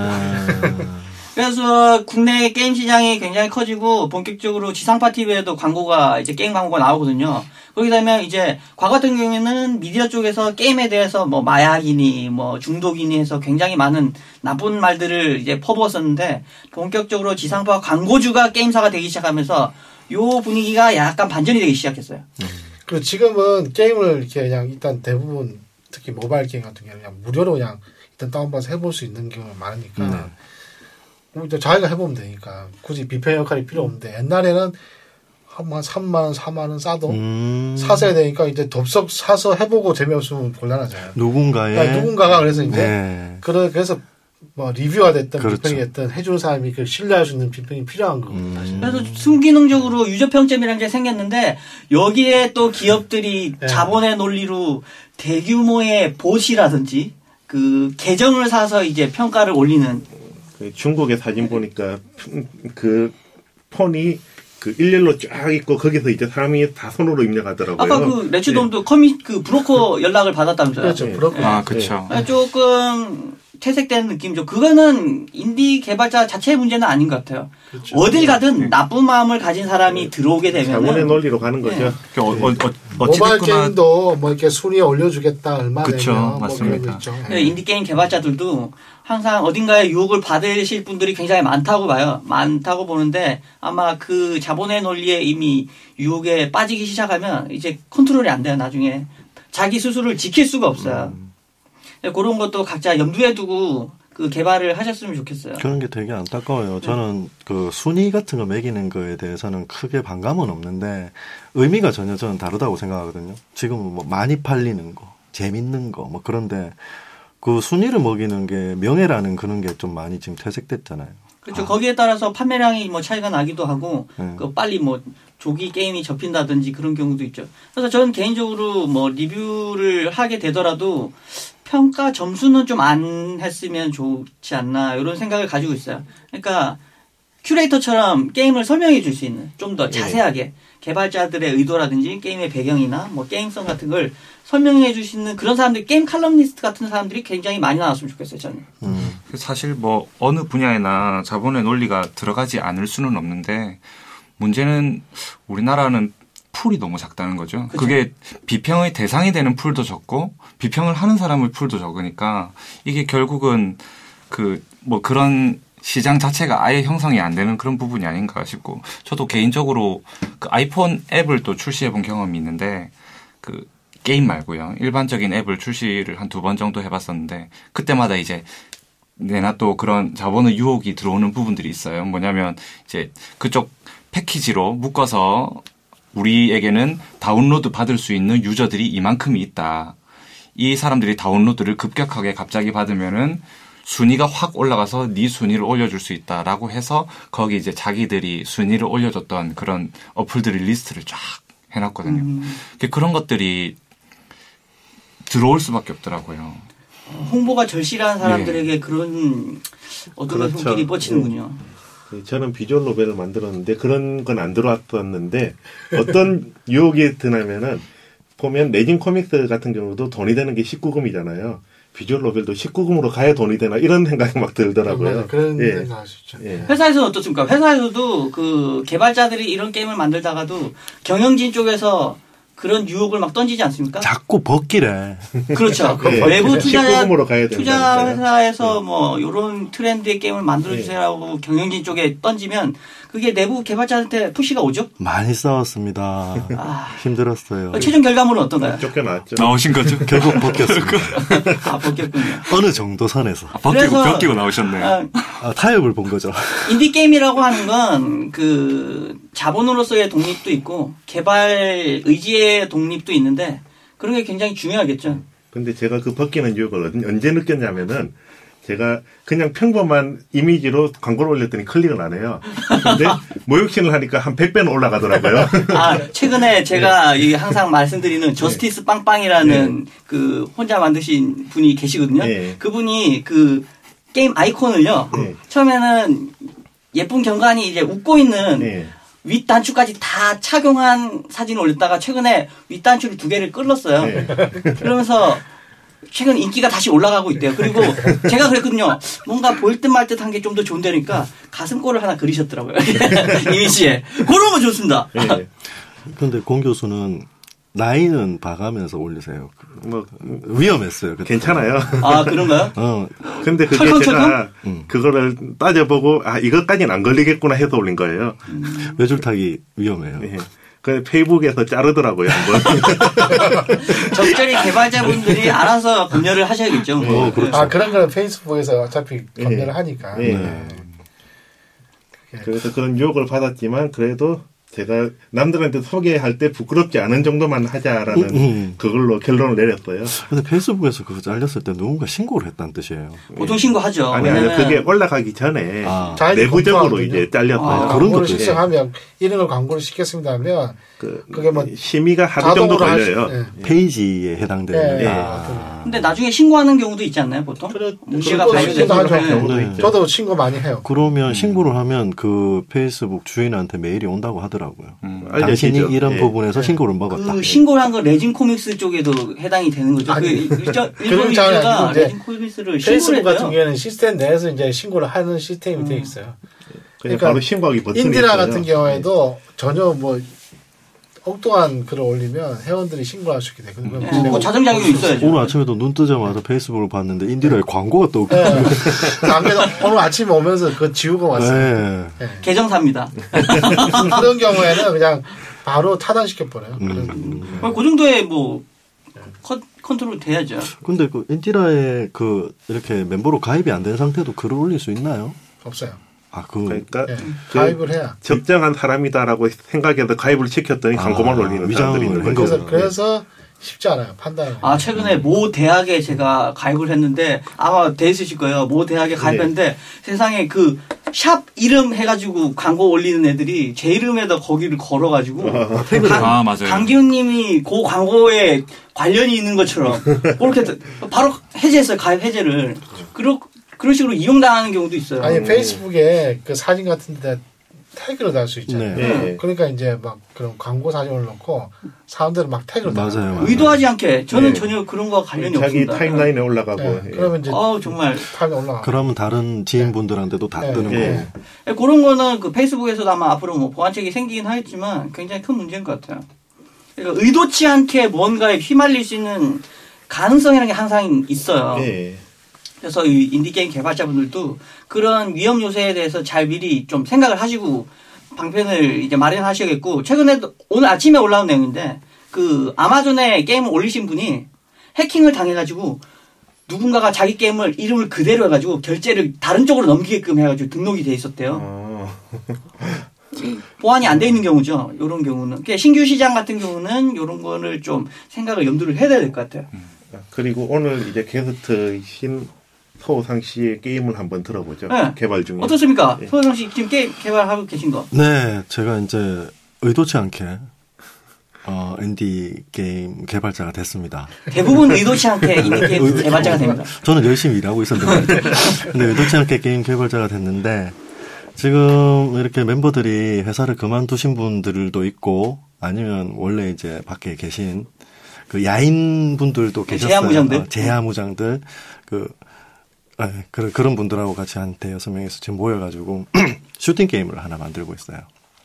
그래서 국내 게임 시장이 굉장히 커지고 본격적으로 지상파 티비에도 광고가 이제 게임 광고가 나오거든요. 그렇게 되면 이제 과거 같은 경우에는 미디어 쪽에서 게임에 대해서 뭐 마약이니 뭐 중독이니 해서 굉장히 많은 나쁜 말들을 이제 퍼부었었는데 본격적으로 지상파 광고주가 게임사가 되기 시작하면서 요 분위기가 약간 반전이 되기 시작했어요. 그리고 지금은 게임을 이렇게 그냥 일단 대부분 특히 모바일 게임 같은 경우는 그냥 무료로 그냥 일단 다운받아서 해볼 수 있는 경우가 많으니까 음. 뭐 자기가 해보면 되니까 굳이 비평 역할이 필요 없는데 옛날에는 한 삼만 원, 사만 원 싸도 음. 사서야 되니까 이제 덥석 사서 해보고 재미없으면 곤란하잖아요. 누군가의 그러니까 누군가가 그래서 이제 네. 그래 그래서 뭐 리뷰가 됐든 그렇죠. 비평이 됐든 해주는 사람이 그 신뢰할 수 있는 비평이 필요한 겁니다. 음. 그래서 순기능적으로 유저 평점이라는 게 생겼는데 여기에 또 기업들이 네. 자본의 논리로 대규모의 봇이라든지 그 계정을 사서 이제 평가를 올리는 그 중국의 사진 보니까 그 폰이 그 일렬로 쫙 있고 거기서 이제 사람이 다 손으로 입력하더라고요. 아까 그 레츠돔도 커미 그 브로커 연락을 받았다면서요? 그렇죠. 네. 그렇고 아, 그쵸. 아, 조금 퇴색된 느낌이죠. 그거는 인디 개발자 자체의 문제는 아닌 것 같아요. 그렇죠. 어딜 가든 나쁜 마음을 가진 사람이 들어오게 자본의 되면 논리로 가는 거죠. 네. 그 어, 어, 어, 모바일 어찌됐거나 게임도 뭐 이렇게 순위에 올려주겠다 얼마 그쵸, 내면 뭐 맞습니다. 그런 거 있죠. 네, 인디게임 개발자들도 항상 어딘가에 유혹을 받으실 분들이 굉장히 많다고 봐요. 많다고 보는데 아마 그 자본의 논리에 이미 유혹에 빠지기 시작하면 이제 컨트롤이 안 돼요. 나중에 자기 스스로를 지킬 수가 없어요. 음. 그런 것도 각자 염두에 두고 그 개발을 하셨으면 좋겠어요. 그런 게 되게 안타까워요. 저는 그 순위 같은 거 매기는 거에 대해서는 크게 반감은 없는데 의미가 전혀 저는 다르다고 생각하거든요. 지금은 뭐 많이 팔리는 거, 재밌는 거, 뭐 그런데 그 순위를 먹이는 게 명예라는 그런 게 좀 많이 지금 퇴색됐잖아요. 그렇죠. 거기에 따라서 판매량이 뭐 차이가 나기도 하고, 네. 그 빨리 뭐 조기 게임이 접힌다든지 그런 경우도 있죠. 그래서 저는 개인적으로 뭐 리뷰를 하게 되더라도 평가 점수는 좀 안 했으면 좋지 않나 이런 생각을 가지고 있어요. 그러니까 큐레이터처럼 게임을 설명해 줄 수 있는 좀 더 자세하게 개발자들의 의도라든지 게임의 배경이나 뭐 게임성 같은 걸 설명해 줄 수 있는 그런 사람들, 게임 칼럼니스트 같은 사람들이 굉장히 많이 나왔으면 좋겠어요, 저는. 음. 사실 뭐 어느 분야에나 자본의 논리가 들어가지 않을 수는 없는데 문제는 우리나라는 풀이 너무 작다는 거죠. 그쵸. 그게 비평의 대상이 되는 풀도 적고 비평을 하는 사람의 풀도 적으니까 이게 결국은 그 뭐 그런 시장 자체가 아예 형성이 안 되는 그런 부분이 아닌가 싶고, 저도 개인적으로 그 아이폰 앱을 또 출시해 본 경험이 있는데 그 게임 말고요. 일반적인 앱을 출시를 한 두 번 정도 해봤었는데 그때마다 이제 내나 또 그런 자본의 유혹이 들어오는 부분들이 있어요. 뭐냐면 이제 그쪽 패키지로 묶어서 우리에게는 다운로드 받을 수 있는 유저들이 이만큼이 있다. 이 사람들이 다운로드를 급격하게 갑자기 받으면은 순위가 확 올라가서 네 순위를 올려줄 수 있다라고 해서 거기 이제 자기들이 순위를 올려줬던 그런 어플들의 리스트를 쫙 해놨거든요. 음. 그런 것들이 들어올 수밖에 없더라고요. 홍보가 절실한 사람들에게 그런 어둠의 그렇죠. 손길이 뻗치는군요. 저는 비주얼 노벨을 만들었는데 그런 건 안 들어왔었는데 어떤 유혹이 드냐면은 보면 레진 코믹스 같은 경우도 돈이 되는 게 십구 금이잖아요. 비주얼 노벨도 십구 금으로 가야 돈이 되나 이런 생각이 막 들더라고요. 그런 예. 생각할 수 있죠. 예. 회사에서는 어떻습니까? 회사에서도 그 개발자들이 이런 게임을 만들다가도 경영진 쪽에서 그런 유혹을 막 던지지 않습니까? 자꾸 벗기래. 그렇죠. 예. 외부 투자 십구 금으로 가야 된다. 투자 회사에서 뭐 이런 트렌드의 게임을 만들어 예. 주세요라고 경영진 쪽에 던지면 그게 내부 개발자한테 푸시가 오죠. 많이 싸웠습니다. 아, 힘들었어요. 최종 결과물은 어떤가요? 쫓겨났죠. 나오신 거죠? 결국 벗겼습니다. 아, 벗겼군요. 어느 정도 선에서. 아, 벗기고, 그래서- 벗기고 나오셨네. 아, 아, 타협을 본 거죠. 인디 게임이라고 하는 건 그 자본으로서의 독립도 있고 개발 의지의 독립도 있는데 그런 게 굉장히 중요하겠죠. 근데 제가 그 벗기는 유혹을 언- 언제 느꼈냐면은 제가 그냥 평범한 이미지로 광고를 올렸더니 클릭을 안 해요. 근데 모욕신을 하니까 한 백 배는 올라가더라고요. 아, 최근에 제가 네. 항상 말씀드리는 저스티스 빵빵이라는 네. 그 혼자 만드신 분이 계시거든요. 네. 그분이 그 게임 아이콘을요. 네. 처음에는 예쁜 경관이 이제 웃고 있는 네. 윗단추까지 다 착용한 사진을 올렸다가 최근에 윗단추를 두 개를 끌었어요. 네. 그러면서 최근 인기가 다시 올라가고 있대요. 그리고 제가 그랬거든요. 뭔가 보일 듯 말 듯한 게 좀 더 좋은데니까 가슴골을 하나 그리셨더라고요. 이미지에. 그런 거 좋습니다. 네. 그런데 공 교수는 라인은 봐가면서 올리세요. 뭐 위험했어요. 그때. 괜찮아요. 아, 그런가요? 어. 근데 그게 철컹, 제가 철컹? 음. 그거를 따져보고 아 이것까지는 안 걸리겠구나 해서 올린 거예요. 음. 외줄타기 위험해요. 네. 그 페이북에서 자르더라고요 한번. 적절히 개발자분들이 알아서 검열을 하셔야겠죠. 뭐. 어, 그렇죠. 아 그런 거는 페이스북에서 어차피 검열을 네. 하니까. 네. 네. 그래서 그런 유혹을 받았지만 그래도 제가 남들한테 소개할 때 부끄럽지 않은 정도만 하자라는 음, 음. 그걸로 결론을 내렸어요. 근데 페이스북에서 그거 잘렸을 때 누군가 신고를 했다는 뜻이에요. 보통 신고하죠. 아니 아니 왜냐면 그게 올라가기 전에 아. 자기들이 내부적으로 검토하거든요. 이제 잘렸어요. 아, 그런 광고를 것도 신청하면 이런 걸 광고를 시켰습니다 하면 그 그게 뭐 심의가 하루 정도 자동으로 할 수- 걸려요. 네. 페이지에 해당되는. 네. 아. 근데 나중에 신고하는 경우도 있지 않나요, 보통? 그래, 문제가 그것도 발견돼서. 신고도 하죠. 네. 경우도 네. 있죠. 저도 신고 많이 해요. 그러면 신고를 하면 그 페이스북 주인한테 메일이 온다고 하더라고요. 음. 당신이 알려지죠. 이런 예. 부분에서 신고를 먹었다. 그 신고를 한 건 레진 코믹스 쪽에도 해당이 되는 거죠. 아니, 그 일정, 그런 일본 게 아니라 유저가 이제 레진 코믹스를 신고를 페이스북 같은 했대요. 경우에는 시스템 내에서 이제 신고를 하는 시스템이 돼 있어요. 그냥 그러니까 바로 신고하기 버튼이 인디라 있어요. 같은 경우에도 전혀 뭐 엉뚱한 글을 올리면 회원들이 신고할 수 있게 돼. 그건 네, 내가 뭐 자정작용이 있어야죠. 오늘 아침에도 눈 뜨자마자 페이스북을 봤는데 인디라의 광고가 또. 네. 안 그래도 오늘 아침에 오면서 그거 지우고 왔어요. 네. 네. 계정사입니다. 그런 경우에는 그냥 바로 차단시켜버려요. 음. 그 정도의 뭐 컨, 컨트롤 돼야죠. 근데 그 인디라에 그 이렇게 멤버로 가입이 안 된 상태도 글을 올릴 수 있나요? 없어요. 아, 그 그러니까 네. 그 가입을 해야. 적정한 사람이다라고 생각해서 가입을 시켰더니 아, 광고만 올리는 위장을 사람들이 있는 한 거죠. 그래서 그래서 쉽지 않아요. 판단이. 아, 최근에 모 대학에 제가 가입을 했는데, 아마 돼 있으실 거예요. 모 대학에 가입했는데, 세상에 그, 샵 이름 해가지고 광고 올리는 애들이 제 이름에다 거기를 걸어가지고, 아, 맞아요. 강기훈님이 그 광고에 관련이 있는 것처럼, 그렇게 바로 해제했어요. 가입 해제를. 그러, 그런 식으로 이용당하는 경우도 있어요. 아니 페이스북에 그 사진 같은데 태그를 달 수 있잖아요. 네. 네. 그러니까 이제 막 그런 광고 사진을 넣고 사람들은 막 태그를 달아요. 맞아요, 맞아요. 의도하지 않게. 저는 네. 전혀 그런 거 관련이 자기 없습니다. 타임라인에 올라가고 네. 예. 그러면 이제 아우, 정말. 타임에 올라가. 그러면 다른 지인분들한테도 다 네. 뜨는 네. 거고. 그런 거는 그 페이스북에서도 아마 앞으로 뭐 보완책이 생기긴 하겠지만 굉장히 큰 문제인 것 같아요. 그러니까 의도치 않게 뭔가에 휘말릴 수 있는 가능성이라는 게 항상 있어요. 예. 그래서 이 인디게임 개발자분들도 그런 위험 요소에 대해서 잘 미리 좀 생각을 하시고 방편을 이제 마련하셔야겠고, 최근에도 오늘 아침에 올라온 내용인데 그 아마존에 게임을 올리신 분이 해킹을 당해가지고 누군가가 자기 게임을 이름을 그대로 해가지고 결제를 다른 쪽으로 넘기게끔 해가지고 등록이 돼 있었대요. 어. 보안이 안 돼 있는 경우죠. 이런 경우는. 그러니까 신규 시장 같은 경우는 이런 거를 좀 생각을 염두를 해야 될 것 같아요. 그리고 오늘 이제 게스트이신 서우상 씨의 게임을 한번 들어보죠. 네. 개발 중에. 어떻습니까? 예. 소영 씨 지금 게임 개발하고 계신 거. 네, 제가 이제 의도치 않게 어, 인디 게임 개발자가 됐습니다. 대부분 의도치 않게 인디게임 개발자가 됩니다. 저는 열심히 일하고 있었는데, 근데 의도치 않게 게임 개발자가 됐는데, 지금 이렇게 멤버들이 회사를 그만두신 분들도 있고, 아니면 원래 이제 밖에 계신 그 야인 분들도 계셨어요. 제야무장들? 어, 제야무장들. 그, 아, 그, 그런 분들하고 같이 한 대여섯 명이서 지금 모여가지고 슈팅 게임을 하나 만들고 있어요.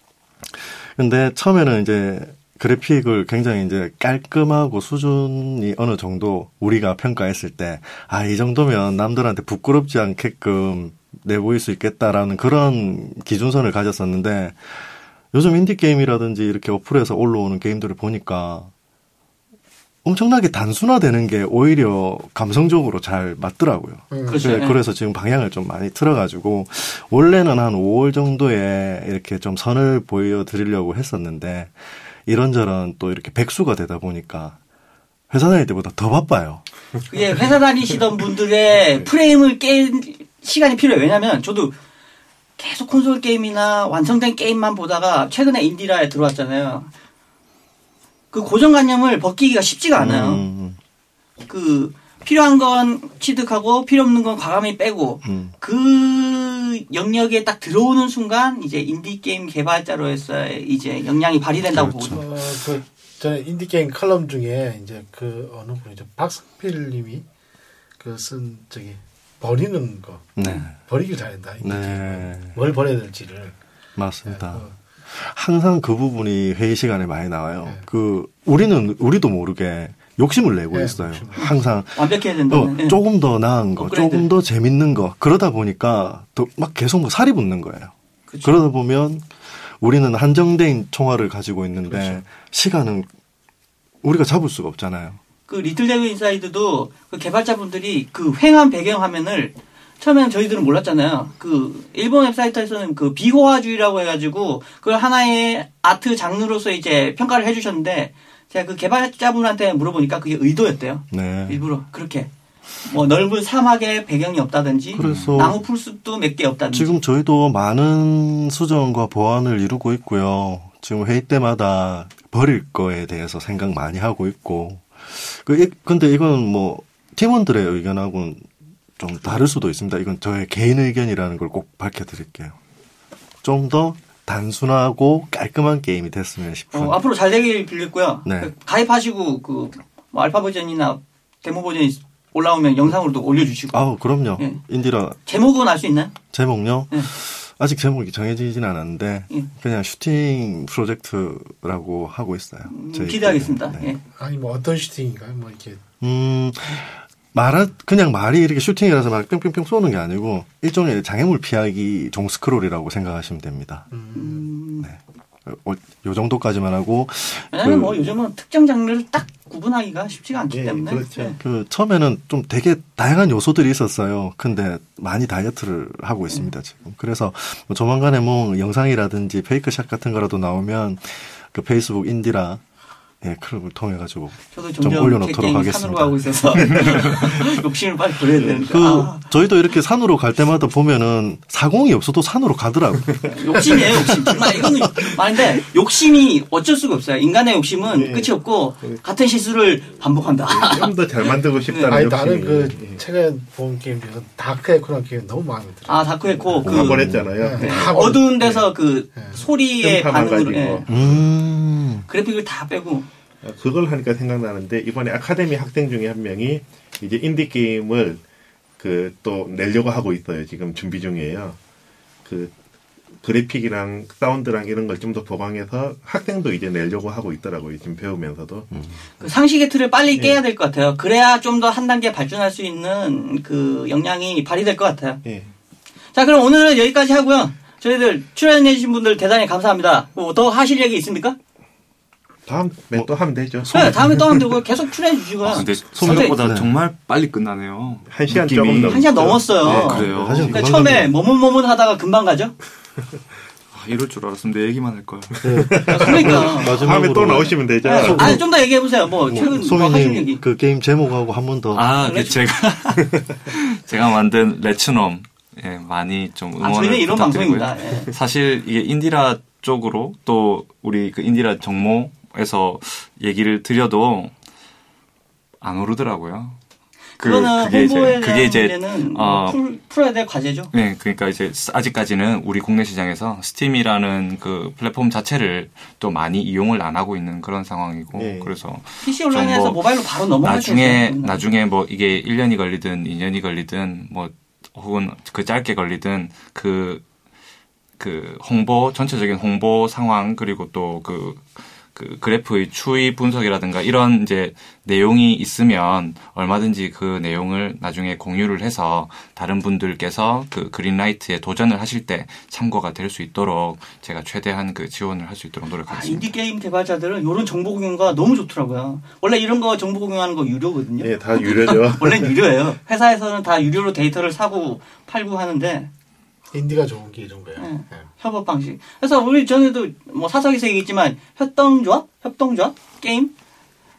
근데 처음에는 이제 그래픽을 굉장히 이제 깔끔하고 수준이 어느 정도 우리가 평가했을 때, 아, 이 정도면 남들한테 부끄럽지 않게끔 내보일 수 있겠다라는 그런 기준선을 가졌었는데, 요즘 인디게임이라든지 이렇게 어플에서 올라오는 게임들을 보니까 엄청나게 단순화되는 게 오히려 감성적으로 잘 맞더라고요. 음. 그렇죠. 그래, 그래서 지금 방향을 좀 많이 틀어가지고 원래는 한 오월 정도에 이렇게 좀 선을 보여드리려고 했었는데 이런저런 또 이렇게 백수가 되다 보니까 회사 다닐 때보다 더 바빠요. 그게 회사 다니시던 분들의 프레임을 깰 시간이 필요해요. 왜냐면 저도 계속 콘솔 게임이나 완성된 게임만 보다가 최근에 인디라에 들어왔잖아요. 그 고정관념을 벗기기가 쉽지가 않아요. 음, 그 필요한 건 취득하고 필요 없는 건 과감히 빼고 음. 그 영역에 딱 들어오는 순간 이제 인디 게임 개발자로서의 이제 역량이 발휘된다고 그렇죠. 보거든요. 어, 그 저는 인디 게임 칼럼 중에 이제 그 어느 분이죠 박승필님이 그 쓴 저기 버리는 거 네. 버리길 잘한다. 인디 네. 게임은. 뭘 버려야 될지를. 맞습니다. 네, 어. 항상 그 부분이 회의 시간에 많이 나와요. 네. 그 우리는 우리도 모르게 욕심을 내고 네, 있어요. 욕심을. 항상 완벽해야 어, 된다는. 예. 조금 더 나은 거, 업그레이드. 조금 더 재밌는 거. 그러다 보니까 또 막 계속 뭐 살이 붙는 거예요. 그쵸. 그러다 보면 우리는 한정된 총알을 가지고 있는데 그렇죠. 시간은 우리가 잡을 수가 없잖아요. 그 리틀 데브 인사이드도 그 개발자분들이 그 횡한 배경 화면을 처음에는 저희들은 몰랐잖아요. 그 일본 웹사이트에서는 그 비호화주의라고 해가지고 그걸 하나의 아트 장르로서 이제 평가를 해주셨는데 제가 그 개발자분한테 물어보니까 그게 의도였대요. 네. 일부러 그렇게 뭐 넓은 사막에 배경이 없다든지 그래서 나무 풀숲도 몇 개 없다든지. 지금 저희도 많은 수정과 보완을 이루고 있고요. 지금 회의 때마다 버릴 거에 대해서 생각 많이 하고 있고. 그, 이- 근데 이건 뭐 팀원들의 의견하고는 좀 다를 수도 있습니다. 이건 저의 개인 의견이라는 걸 꼭 밝혀드릴게요. 좀 더 단순하고 깔끔한 게임이 됐으면 싶은. 어, 앞으로 잘 되길 빌겠고요. 네. 그 가입하시고 그 뭐 알파 버전이나 데모 버전이 올라오면 영상으로도 올려주시고. 아우, 그럼요. 예. 인디라 제목은 알 수 있나요? 제목요? 네. 아직 제목이 정해지진 않았는데 예. 그냥 슈팅 프로젝트라고 하고 있어요. 음, 저희끼리. 기대하겠습니다. 네. 예. 아니 뭐 어떤 슈팅인가요? 뭐 이렇게 음, 말하, 그냥 말이 이렇게 슈팅이라서 막 뿅뿅뿅 쏘는 게 아니고, 일종의 장애물 피하기 종스크롤이라고 생각하시면 됩니다. 음, 네. 어, 요 정도까지만 하고, 왜냐면 그- 뭐 요즘은 특정 장르를 딱 구분하기가 쉽지가 않기 예, 때문에. 그렇죠. 예. 그, 처음에는 좀 되게 다양한 요소들이 있었어요. 근데 많이 다이어트를 하고 있습니다, 지금. 그래서 뭐 조만간에 뭐 영상이라든지 페이크샷 같은 거라도 나오면, 그 페이스북 인디라, 예, 클럽을 통해가지고, 저도 좀 점점 제 올려놓도록 게임 하겠습니다. 산으로 가고 있어서 욕심을 빨리 버려야 되는데. 그, 아, 저희도 이렇게 산으로 갈 때마다 보면은 사공이 없어도 산으로 가더라고요. 욕심이에요, 욕심. 정말 이거는 말인데 욕심이 어쩔 수가 없어요. 인간의 욕심은 예. 끝이 없고 같은 실수를 반복한다. 좀 더 잘 만들고 싶다는 아니 욕심이. 나는 그 예. 최근에 본 게임 중에서 다크 에코라는 게임 너무 마음에 들어요. 아 다크에코 그 한번 했잖아요. 네. 예. 어두운 데서 그 네. 소리의 흠파만 반응으로 가지고. 예. 음. 그래픽을 다 빼고 그걸 하니까 생각나는데 이번에 아카데미 학생 중에 한 명이 이제 인디 게임을 그 또 내려고 하고 있어요. 지금 준비 중이에요. 그 그래픽이랑 사운드랑 이런 걸 좀 더 보강해서 학생도 이제 내려고 하고 있더라고요. 지금 배우면서도. 그 상식의 틀을 빨리 예. 깨야 될 것 같아요. 그래야 좀 더 한 단계 발전할 수 있는 그 역량이 발휘될 것 같아요. 예. 자 그럼 오늘은 여기까지 하고요. 저희들 출연해주신 분들 대단히 감사합니다. 뭐 더 하실 얘기 있습니까? 다음에 또 하면 되죠. 네, 다음에 또 하면 되고 계속 출연해 주시고요. 아, 근데 선생님, 생각보다 네. 정말 빨리 끝나네요. 한 시간 느낌이. 조금 넘- 한 시간 넘었어요. 아, 그래요? 사실 그러니까 금방 처음에 가네요. 머뭇머뭇 하다가 금방 가죠? 아, 이럴 줄 알았으면 내 얘기만 할 거야. 그러니까. 마지막으로 다음에 또 나오시면 되죠. 네, 아니, 좀 더 얘기해보세요. 뭐, 최근 뭐 하실 소민님 얘기. 그 게임 제목하고 한 번 더. 아, 그 레츠- 제가 제가 만든 레츠놈 예, 많이 좀 아, 응원을 저희는 이런 부탁드리고요. 방송입니다. 예. 사실 이게 인디라 쪽으로 또 우리 그 인디라 정모에서 얘기를 드려도 안 오르더라고요. 그, 그거는 그게 이제 홍보에 대한 그게 이제 문제는 어, 뭐 풀, 풀어야 될 과제죠. 네, 그러니까 이제 아직까지는 우리 국내 시장에서 스팀이라는 그 플랫폼 자체를 또 많이 이용을 안 하고 있는 그런 상황이고 네. 그래서 피씨 온라인에서 뭐 모바일로 바로 넘어갈 나중에 수 있어요. 나중에 뭐 이게 일 년이 걸리든 이 년이 걸리든 뭐 혹은 그 짧게 걸리든 그 그 홍보 전체적인 홍보 상황 그리고 또 그 그 그래프의 추이 분석이라든가 이런 이제 내용이 있으면 얼마든지 그 내용을 나중에 공유를 해서 다른 분들께서 그 그린라이트에 도전을 하실 때 참고가 될 수 있도록 제가 최대한 그 지원을 할 수 있도록 아, 노력하겠습니다. 인디게임 개발자들은 이런 정보 공유가 너무 좋더라고요. 원래 이런 거 정보 공유하는 거 유료거든요. 예, 다 유료죠. 원래 유료예요. 회사에서는 다 유료로 데이터를 사고 팔고 하는데 인디가 좋은 게 이런 거예요. 네. 네. 협업 방식. 그래서 우리 전에도 뭐 사석에서 얘기했지만 협동조합, 협동조합 게임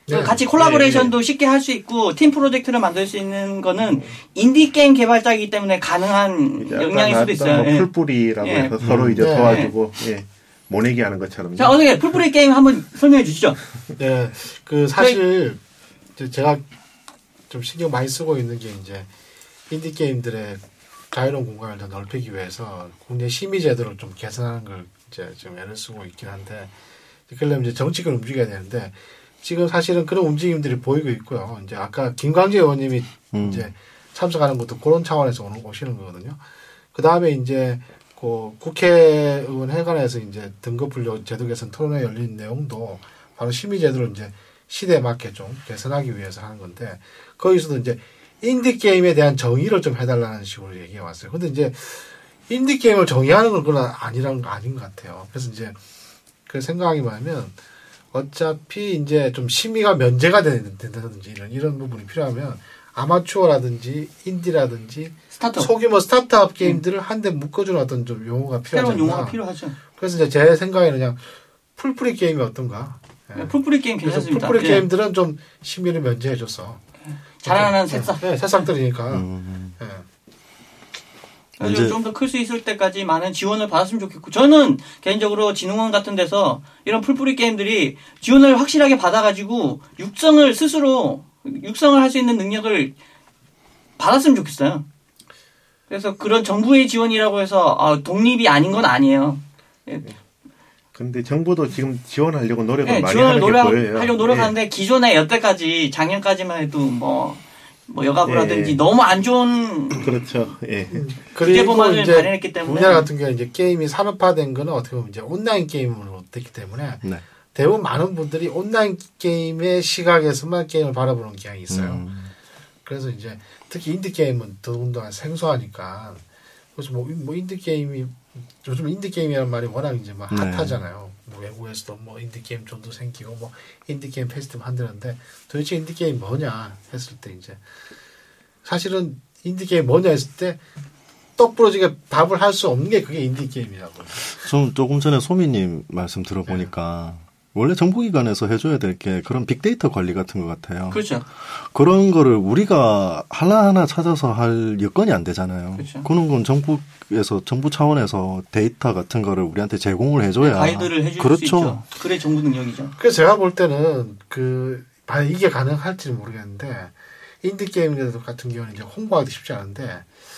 네. 같이 콜라보레이션도 네. 쉽게 할 수 있고 팀 프로젝트를 만들 수 있는 거는 인디 게임 개발자이기 때문에 가능한 역량일 수도 있어요. 뭐 예. 풀뿌리라고 예. 해서 서로 이제 네. 도와주고 예. 모내기 하는 것처럼. 자, 어떻게 풀뿌리 게임 한번 설명해 주시죠. 네, 그 사실 저희... 제가 좀 신경 많이 쓰고 있는 게 이제 인디 게임들의 자유로운 공간을 더 넓히기 위해서 국내 심의 제도를 좀 개선하는 걸 이제 좀 애를 쓰고 있긴 한데, 그러려면 이제 정책을 움직여야 되는데, 지금 사실은 그런 움직임들이 보이고 있고요. 이제 아까 김광재 의원님이 음. 이제 참석하는 것도 그런 차원에서 오는, 오시는 거거든요. 그 다음에 이제 그 국회의원 회관에서 이제 등급분류 제도 개선 토론회 열린 내용도 바로 심의 제도를 이제 시대에 맞게 좀 개선하기 위해서 하는 건데, 거기서도 이제 인디게임에 대한 정의를 좀 해달라는 식으로 얘기해 왔어요. 근데 이제 인디게임을 정의하는 건 그건 아니란 거 아닌 것 같아요. 그래서 이제 그 생각이 뭐냐면, 어차피 이제 좀 심의가 면제가 된다든지 이런, 이런 부분이 필요하면 아마추어라든지 인디라든지 스타트업. 소규모 스타트업 게임들을 음. 한데 묶어주는 어떤 좀 용어가 필요하지 않나. 새로운 용어가 필요하죠. 그래서 이제 제 생각에는 그냥 풀뿌리 게임이 어떤가. 네. 풀뿌리 게임 괜찮습니다. 풀뿌리 예. 게임들은 좀 심의를 면제해줘서. 잘하는 새싹. 네, 새싹들이니까. 음. 네. 좀 더 클 수 있을 때까지 많은 지원을 받았으면 좋겠고, 저는 개인적으로 진흥원 같은 데서 이런 풀뿌리 게임들이 지원을 확실하게 받아가지고 육성을 스스로 육성을 할 수 있는 능력을 받았으면 좋겠어요. 그래서 그런 정부의 지원이라고 해서 아, 독립이 아닌 건 아니에요. 근데 정부도 지금 지원하려고 노력을 네, 많이 지원을 하는 노력, 게 보여요. 하려고 노력하는데 네. 기존에 여태까지 작년까지만 해도 뭐 뭐 여가부라든지 예. 너무 안 좋은 그렇죠. 예. 규제 법안을 발행했기 때문에 우리나라 같은 경우 이제 게임이 산업화된 거는 어떻게 보면 이제 온라인 게임으로 됐기 때문에 네. 대부분 많은 분들이 온라인 게임의 시각에서만 게임을 바라보는 경향이 있어요. 음. 그래서 이제 특히 인디 게임은 더군다나 생소하니까 그래서 뭐, 뭐 인디 게임이 요즘 인디 게임이라는 말이 워낙 이제 막 핫하잖아요. 네. 뭐 외국에서도 뭐 인디 게임 존도 생기고 뭐 인디 게임 페스티벌 한다는데 도대체 인디 게임 뭐냐 했을 때 이제 사실은 인디 게임 뭐냐 했을 때 떡 부러지게 답을 할 수 없는 게 그게 인디 게임이라고. 좀 조금 전에 소미님 말씀 들어보니까 네. 원래 정부기관에서 해줘야 될 게 그런 빅데이터 관리 같은 것 같아요. 그렇죠. 그런 거를 우리가 하나하나 찾아서 할 여건이 안 되잖아요. 그렇죠. 그런 건 정부에서, 정부 차원에서 데이터 같은 거를 우리한테 제공을 해줘야. 가이드를 해줄 그렇죠. 수 있죠. 그래 정부 능력이죠. 그래서 제가 볼 때는 그, 이게 가능할지는 모르겠는데, 인디게임 같은 경우는 이제 홍보하기 쉽지 않은데,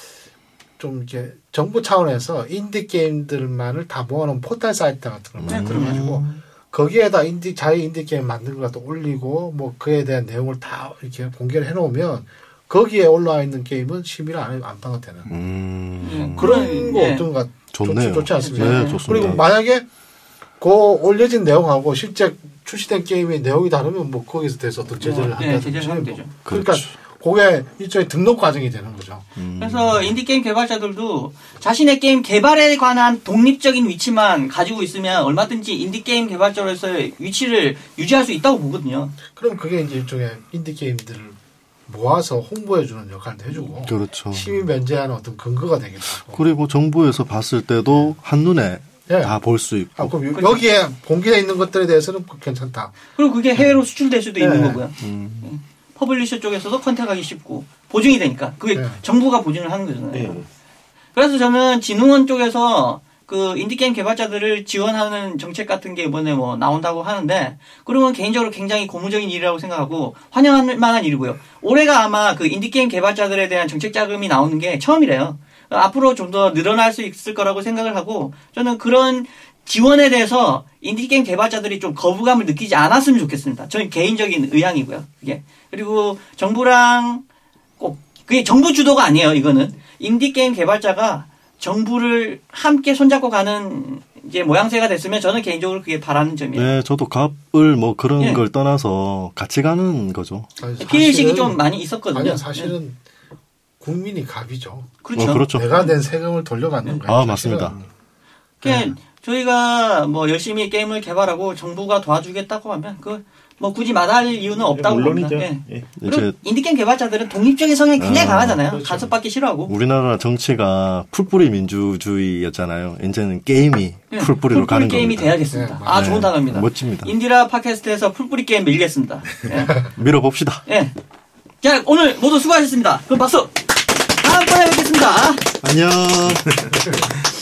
좀 이렇게 정부 차원에서 인디게임들만을 다 모아놓은 포털 사이트 같은 걸 만들어가지고, 음. 거기에다 인디, 자유 인디게임 만든 걸 또 올리고, 뭐, 그에 대한 내용을 다 이렇게 공개를 해놓으면, 거기에 올라와 있는 게임은 심의를 안, 안 받아도 되는. 음. 그런 거 네. 어떤가. 좋네요. 좋지, 좋지 않습니까? 네, 좋습니다. 그리고 만약에, 그 올려진 내용하고 실제 출시된 게임의 내용이 다르면, 뭐, 거기서 대해서 어떤 제재를 어, 한다든지. 네, 제재를 하면 되죠. 그러니까, 그렇죠. 그게 일종의 등록 과정이 되는 거죠. 음. 그래서 인디게임 개발자들도 자신의 게임 개발에 관한 독립적인 위치만 가지고 있으면 얼마든지 인디게임 개발자로서의 위치를 유지할 수 있다고 보거든요. 그럼 그게 이제 일종의 인디게임들을 모아서 홍보해주는 역할도 해주고. 그렇죠. 심의 면제하는 어떤 근거가 되기도 하고. 그리고 정부에서 봤을 때도 한눈에 네. 다 볼 수 있고. 아, 그럼 그렇죠. 여기에 공개되어 있는 것들에 대해서는 괜찮다. 그리고 그게 해외로 수출될 수도 네. 있는 거고요. 음. 퍼블리셔 쪽에서도 컨택하기 쉽고 보증이 되니까 그게 네. 정부가 보증을 하는 거잖아요. 네. 그래서 저는 진흥원 쪽에서 그 인디게임 개발자들을 지원하는 정책 같은 게 이번에 뭐 나온다고 하는데 그러면 개인적으로 굉장히 고무적인 일이라고 생각하고 환영할 만한 일이고요. 올해가 아마 그 인디게임 개발자들에 대한 정책 자금이 나오는 게 처음이래요. 앞으로 좀 더 늘어날 수 있을 거라고 생각을 하고 저는 그런 지원에 대해서 인디게임 개발자들이 좀 거부감을 느끼지 않았으면 좋겠습니다. 저는 개인적인 의향이고요. 이게. 그리고 정부랑 꼭 그게 정부 주도가 아니에요. 이거는 인디게임 개발자가 정부를 함께 손잡고 가는 이제 모양새가 됐으면 저는 개인적으로 그게 바라는 점이에요. 네, 저도 갑을 뭐 그런 네. 걸 떠나서 같이 가는 거죠. 피해의식이 좀 많이 있었거든요. 아니요, 사실은 네. 국민이 갑이죠. 그렇죠. 어, 그렇죠. 내가 낸 세금을 돌려받는 네. 거예요. 아, 맞습니다. 그러니까 네. 저희가 뭐 열심히 게임을 개발하고 정부가 도와주겠다고 하면 그 뭐 굳이 마다할 이유는 없다고 봅니다. 물론이죠. 예. 예. 그리고 이제 인디게임 개발자들은 독립적인 성향이 굉장히 아, 강하잖아요. 그렇죠. 간섭받기 싫어하고. 우리나라 정치가 풀뿌리 민주주의였잖아요. 이제는 게임이 예, 풀뿌리로 풀뿌리 가는 게임이 겁니다. 돼야겠습니다. 네, 아 네. 좋은 단어입니다. 멋집니다. 인디라 팟캐스트에서 풀뿌리 게임 밀겠습니다. 예. 밀어봅시다. 예. 자 오늘 모두 수고하셨습니다. 그럼 박수. 다음번에 뵙겠습니다. 안녕.